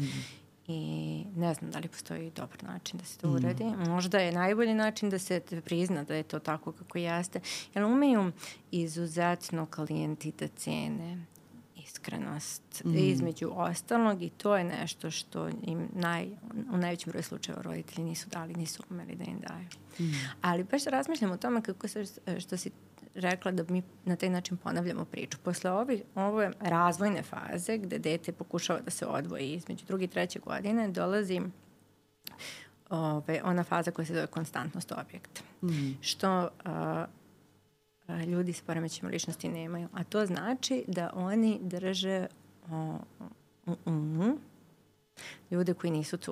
I ne znam da li postoji dobar način da se to uradi. Možda je najbolji način da se prizna da je to tako kako jeste. Jer umeju izuzetno klijenti da cene iskrenost između ostalog i to je nešto što im u najvećem broju slučajeva roditelji nisu dali, nisu umeli da im daju. Ali baš razmišljam o tome kako što si rekla da mi na taj način ponavljamo priču. Posle ove razvojne faze gde dete pokušava da se odvoji između 2. i 3. godine dolazi ona faza koja se zove konstantnost objekta. Što ljudi s poremećajem ličnosti nemaju. A to znači da oni drže ljude koji nisu tu.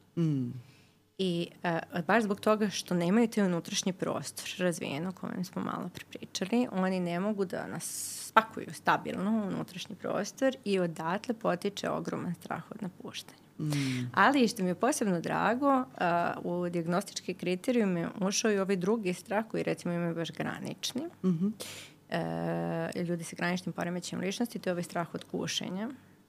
I baš zbog toga što nemaju taj unutrašnji prostor razvijen o kojem smo malo prepričali, oni ne mogu da nas spakuju stabilno u unutrašnji prostor i odatle potiče ogroman strah od napuštanja. Ali što mi je posebno drago, u dijagnostičke kriterijume ušao i ovaj drugi strah koji recimo imaju baš granični. Ljudi sa graničnim poremećajem ličnosti, to je ovaj strah od gušenja.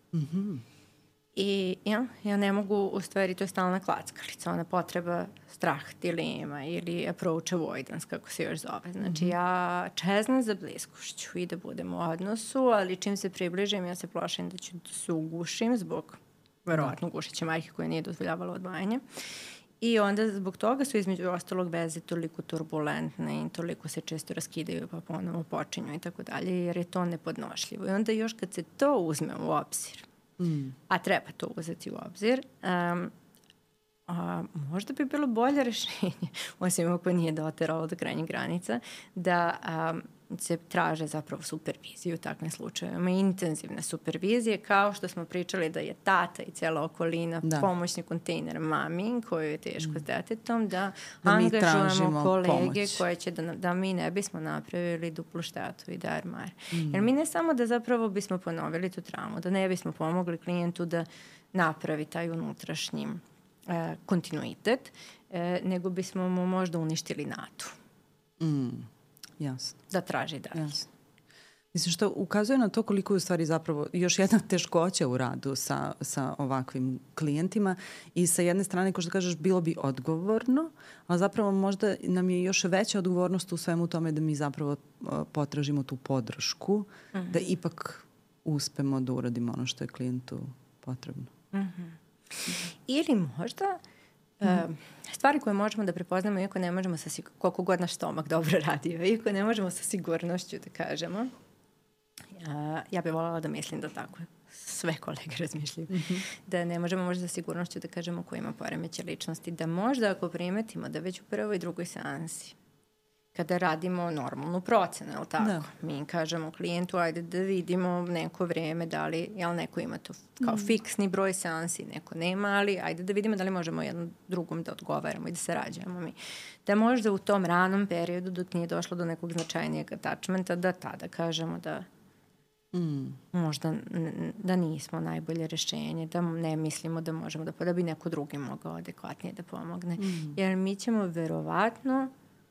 I ja ne mogu, u stvari, to je stalna klackalica, ona potreba strah dilema ili approach avoidance, kako se još zove. Znači, ja čeznem za bliskošću i da budem u odnosu, ali čim se približim, ja se plašim da ću da se ugušim zbog verovatno gušeće majke koja nije dozvoljavala odvajanje. I onda zbog toga su između ostalog veze toliko turbulentne i toliko se često raskidaju pa ponovo počinju i tako dalje, jer je to nepodnošljivo. I onda još kad se to uzme u obzir, a treba to uzeti u obzir, možda bi bilo bolje rešenje, osim ako nije doteralo do krajnjih granica, da se traže zapravo superviziju u takvim slučajevima, intenzivne supervizije, kao što smo pričali da je tata i cijela okolina pomoćni kontejner mami koju je teško s detetom, da angažujemo kolege koje će da mi ne bismo napravili duplu štetu i dar-mar. Jer mi ne samo da zapravo bismo ponovili tu traumu, da ne bismo pomogli klijentu da napravi taj unutrašnji kontinuitet, nego bismo mu možda uništili nadu. Jasno. Da traži dalje. Jasno. Mislim što ukazuje na to koliko je u stvari zapravo još jedna teškoća u radu sa ovakvim klijentima i sa jedne strane, kao što kažeš, bilo bi odgovorno, a zapravo možda nam je još veća odgovornost u svemu tome da mi zapravo potražimo tu podršku, da ipak uspemo da uradimo ono što je klijentu potrebno. Ili možda stvari koje možemo da prepoznamo iako ne možemo koliko god naš stomak dobro radio, iako ne možemo sa sigurnošću da kažemo. Ja bih voljela da mislim da tako sve kolege razmišljaju. Da ne možemo možda sa sigurnošću da kažemo ko ima poremećaj ličnosti. Da možda ako primetimo da već u prvoj i drugoj seansi kada radimo normalnu procenu, ali tako? Da. Mi kažemo klijentu, ajde da vidimo neko vreme, da li, jel neko ima to kao fiksni broj seansi, neko nema, ali ajde da vidimo da li možemo jednom drugom da odgovaramo i da se rađamo mi. Da možda u tom ranom periodu, dok nije došlo do nekog značajnijeg attachmenta, da tada kažemo da možda da nismo najbolje rešenje, da ne mislimo da možemo da bi neko drugi mogao adekvatnije da pomogne. Jer mi ćemo verovatno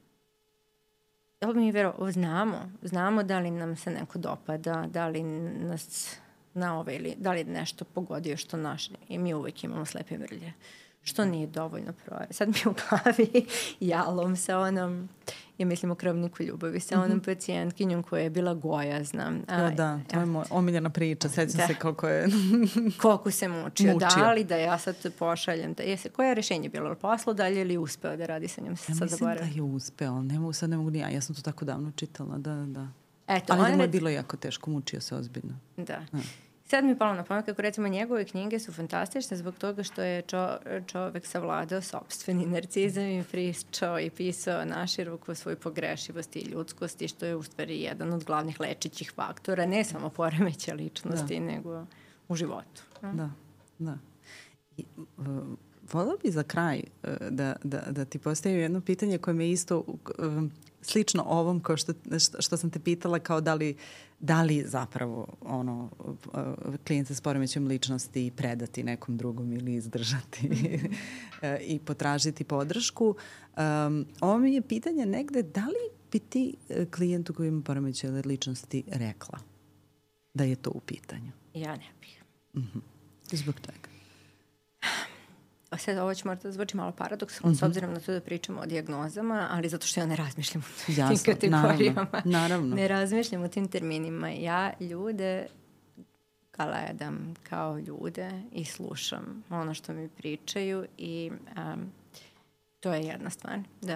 znamo da li nam se neko dopada, da li nas ili da li nešto pogodio što naš i mi uvek imamo slepe mrlje. Što nije dovoljno sad mi u glavi jalom sa onom, ja mislim o Krvniku ljubavi, sa onom pacijentkinjom koja je bila gojazna. Da, to je moja omiljena priča, sećam se koliko se mučio. Da li da ja sad pošaljem, koje je rešenje bilo? Poslo dalje ili uspeo da radi sa njom? Ja mislim da je uspeo, sad ne mogu ni ja sam to tako davno čitala, da. Ali da mu je bilo jako teško, mučio se ozbiljno. Da. Sad mi je palo na pamet kako recimo njegove knjige su fantastične zbog toga što je čovek savladao sopstveni narcizam i pričao i pisao naširoko svoju pogrešivost i ljudskost i što je u stvari jedan od glavnih lečićih faktora, ne samo poremeća ličnosti, nego u životu. Da. Voljela bi za kraj da ti postavim jedno pitanje koje me isto slično ovom kao što sam te pitala, kao da li zapravo klijente s poremećajem ličnosti predati nekom drugom ili izdržati i potražiti podršku. Ovo mi je pitanje negde, da li bi ti klijentu koji ima poremećaj ličnosti rekla da je to u pitanju? Ja ne bih. Zbog toga. Sad ovo će možda zvuči malo paradoksalno s obzirom na to da pričamo o dijagnozama, ali zato što ja ne razmišljam o tim kategorijama. Naravno. Ne razmišljam o tim terminima. Ja ljude gledam kao ljude i slušam ono što mi pričaju i to je jedna stvar.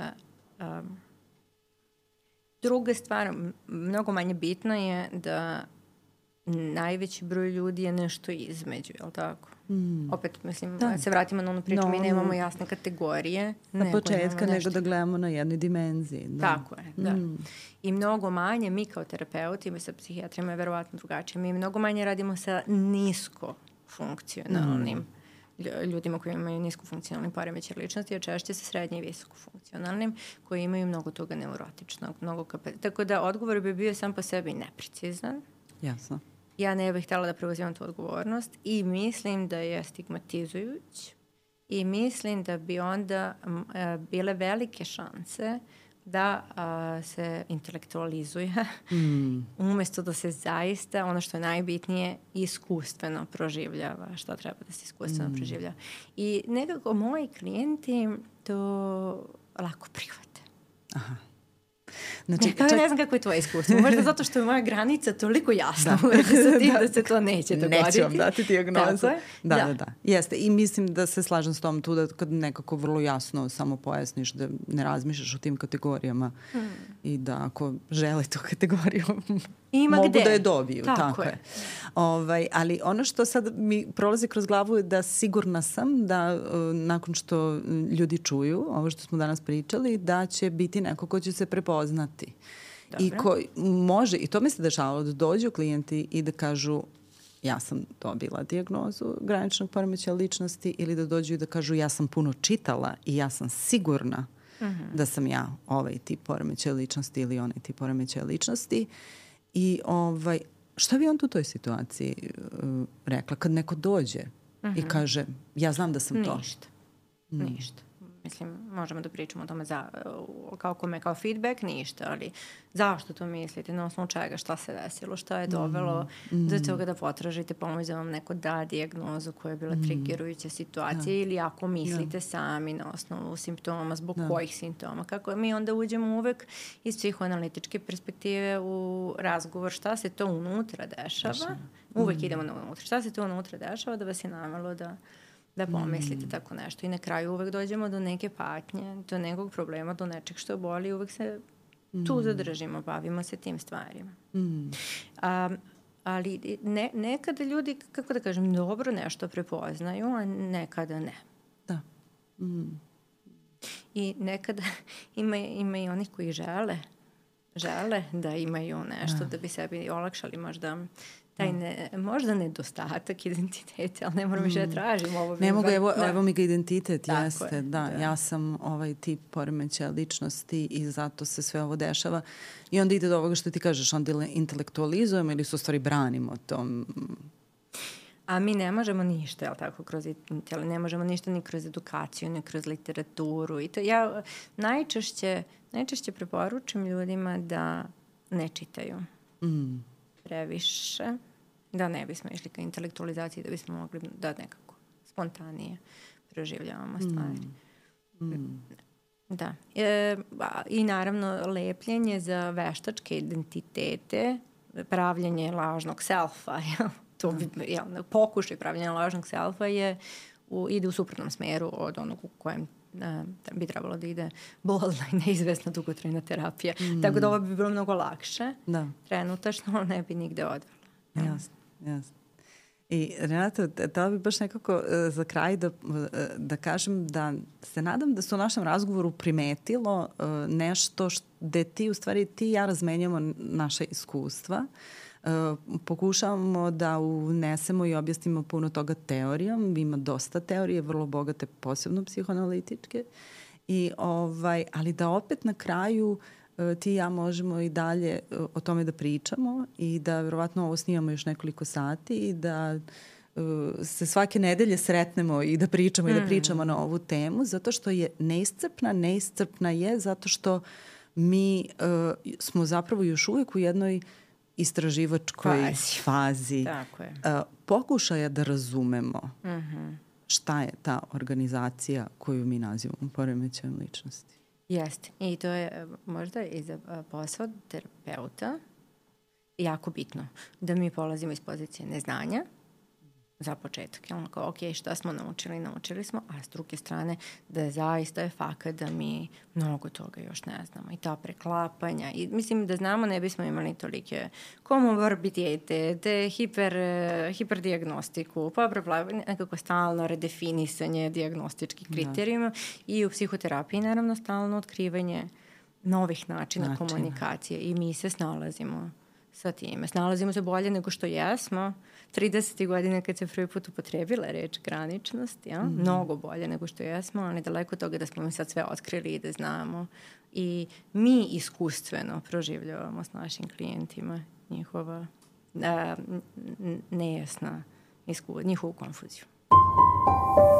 Druga stvar, mnogo manje bitna je da najveći broj ljudi je nešto između, je li tako? Opet, mislim, se vratimo na onu priču, mi nemamo jasne kategorije. Na početka nego da gledamo na jednoj dimenziji. Tako je, da. I mnogo manje, mi kao terapeuti, mi sa psihijatrima je verovatno drugačije, mi mnogo manje radimo sa nisko funkcionalnim ljudima koji imaju nisko funkcionalnim poremećaj ličnosti, a češće sa srednje i visoko funkcionalnim, koji imaju mnogo toga neurotičnog, tako da odgovor bi bio sam po sebi neprecizan. Jasno. Ja ne bih htjela da preuzimam tu odgovornost i mislim da je stigmatizujuć i mislim da bi onda bile velike šanse da se intelektualizuje umjesto da se zaista, ono što je najbitnije, iskustveno proživljava šta treba da se iskustveno proživljava. I nekako moji klijenti to lako prihvate. Aha. Znači, ne znam kako je tvoje iskustvo. Možda zato što je moja granica toliko jasna da se to neće dogoditi. Neću vam dati dijagnozu. Da. Jeste. I mislim da se slažem s tom tu da kad nekako vrlo jasno samo pojasniš da ne razmišljaš o tim kategorijama i da ako žele tu kategoriju mogu da je dobiju. Tako je. Ali ono što sad mi prolazi kroz glavu je da sigurna sam da nakon što ljudi čuju ovo što smo danas pričali, da će biti neko ko će se prepoznati. Dobre. I ko može, i to mi se dešavalo, da dođu klijenti i da kažu ja sam dobila dijagnozu graničnog poremećaja ličnosti ili da dođu i da kažu ja sam puno čitala i ja sam sigurna da sam ja ovaj tip poremećaja ličnosti ili onaj tip poremećaja ličnosti. I šta bi on u toj situaciji rekla kad neko dođe i kaže ja znam da sam to? Ništa. Mislim, možemo da pričamo o tome kao feedback, ništa, ali zašto to mislite, na osnovu čega, šta se desilo, šta je dovelo do toga da potražite pomoć da vam neko da dijagnozu koja je bila triggerujuća situacija ili ako mislite sami na osnovu simptoma, zbog kojih simptoma. Kako mi onda uđemo uvek iz psihoanalitičke perspektive u razgovor šta se to unutra dešava. Uvek idemo na unutra. Šta se to unutra dešava da vas je navelo da pomislite tako nešto. I na kraju uvek dođemo do neke patnje, do nekog problema, do nečeg što boli i uvek se tu zadržimo, bavimo se tim stvarima. Ali nekada ljudi, kako da kažem, dobro nešto prepoznaju, a nekada ne. Da. I nekada ima i onih koji žele da imaju nešto da bi sebi olakšali možda taj možda nedostatak identiteta, ali ne moram više da tražim ovo. Ne mogu, evo mi ga identitet, tako jeste, je, da. Ja sam ovaj tip poremećaja ličnosti i zato se sve ovo dešava. I onda ide do ovoga što ti kažeš, onda intelektualizujemo ili su u stvari branimo tom. A mi ne možemo ništa, jel tako, ne možemo ništa ni kroz edukaciju, ni kroz literaturu. I to ja najčešće preporučujem ljudima da ne čitaju previše, da ne bismo išli ka intelektualizaciji, da bismo mogli da nekako spontanije proživljavamo stvari. Da. I naravno lepljenje za veštačke identitete, pravljenje lažnog selfa, pokušaj pravljenja lažnog selfa ide u suprotnom smeru od onog u kojem bi trebalo da ide bolna i neizvesna dugotrajna terapija. Tako da ovo bi bilo mnogo lakše. Trenutačno ne bi nigde odvela. Jasno. I Renata, da bi baš nekako za kraj da kažem da se nadam da se u našem razgovoru primetilo nešto gde ti i ja razmenjamo naše iskustva. Pokušavamo da unesemo i objasnimo puno toga teorijom. Ima dosta teorije, vrlo bogate, posebno psihoanalitičke. Ali da opet na kraju ti i ja možemo i dalje o tome da pričamo i da verovatno ovo snimamo još nekoliko sati i da se svake nedelje sretnemo i da pričamo i da pričamo na ovu temu, zato što je neiscrpna je zato što mi smo zapravo još uvijek u jednoj istraživačkoj fazi pokušaja da razumemo šta je ta organizacija koju mi nazivamo poremećajem ličnosti. Jeste. I to je možda i za posao terapeuta jako bitno. Da mi polazimo iz pozicije neznanja za početak. Ok, šta smo naučili smo, a s druge strane da zaista je fakat da mi mnogo toga još ne znamo. I ta preklapanja. I mislim da znamo ne bismo imali tolike komorbiditete, hiperdiagnostiku, nekako stalno redefinisanje dijagnostičkih kriterijuma i u psihoterapiji naravno stalno otkrivanje novih načina komunikacije i mi se snalazimo sa time. Snalazimo se bolje nego što jesmo 30. godine kad se prvi put upotrebila reč graničnost, mnogo bolje nego što jesmo, ali daleko toga da smo mi sad sve otkrili i da znamo. I mi iskustveno proživljavamo s našim klijentima njihova nejasna njihovu konfuziju.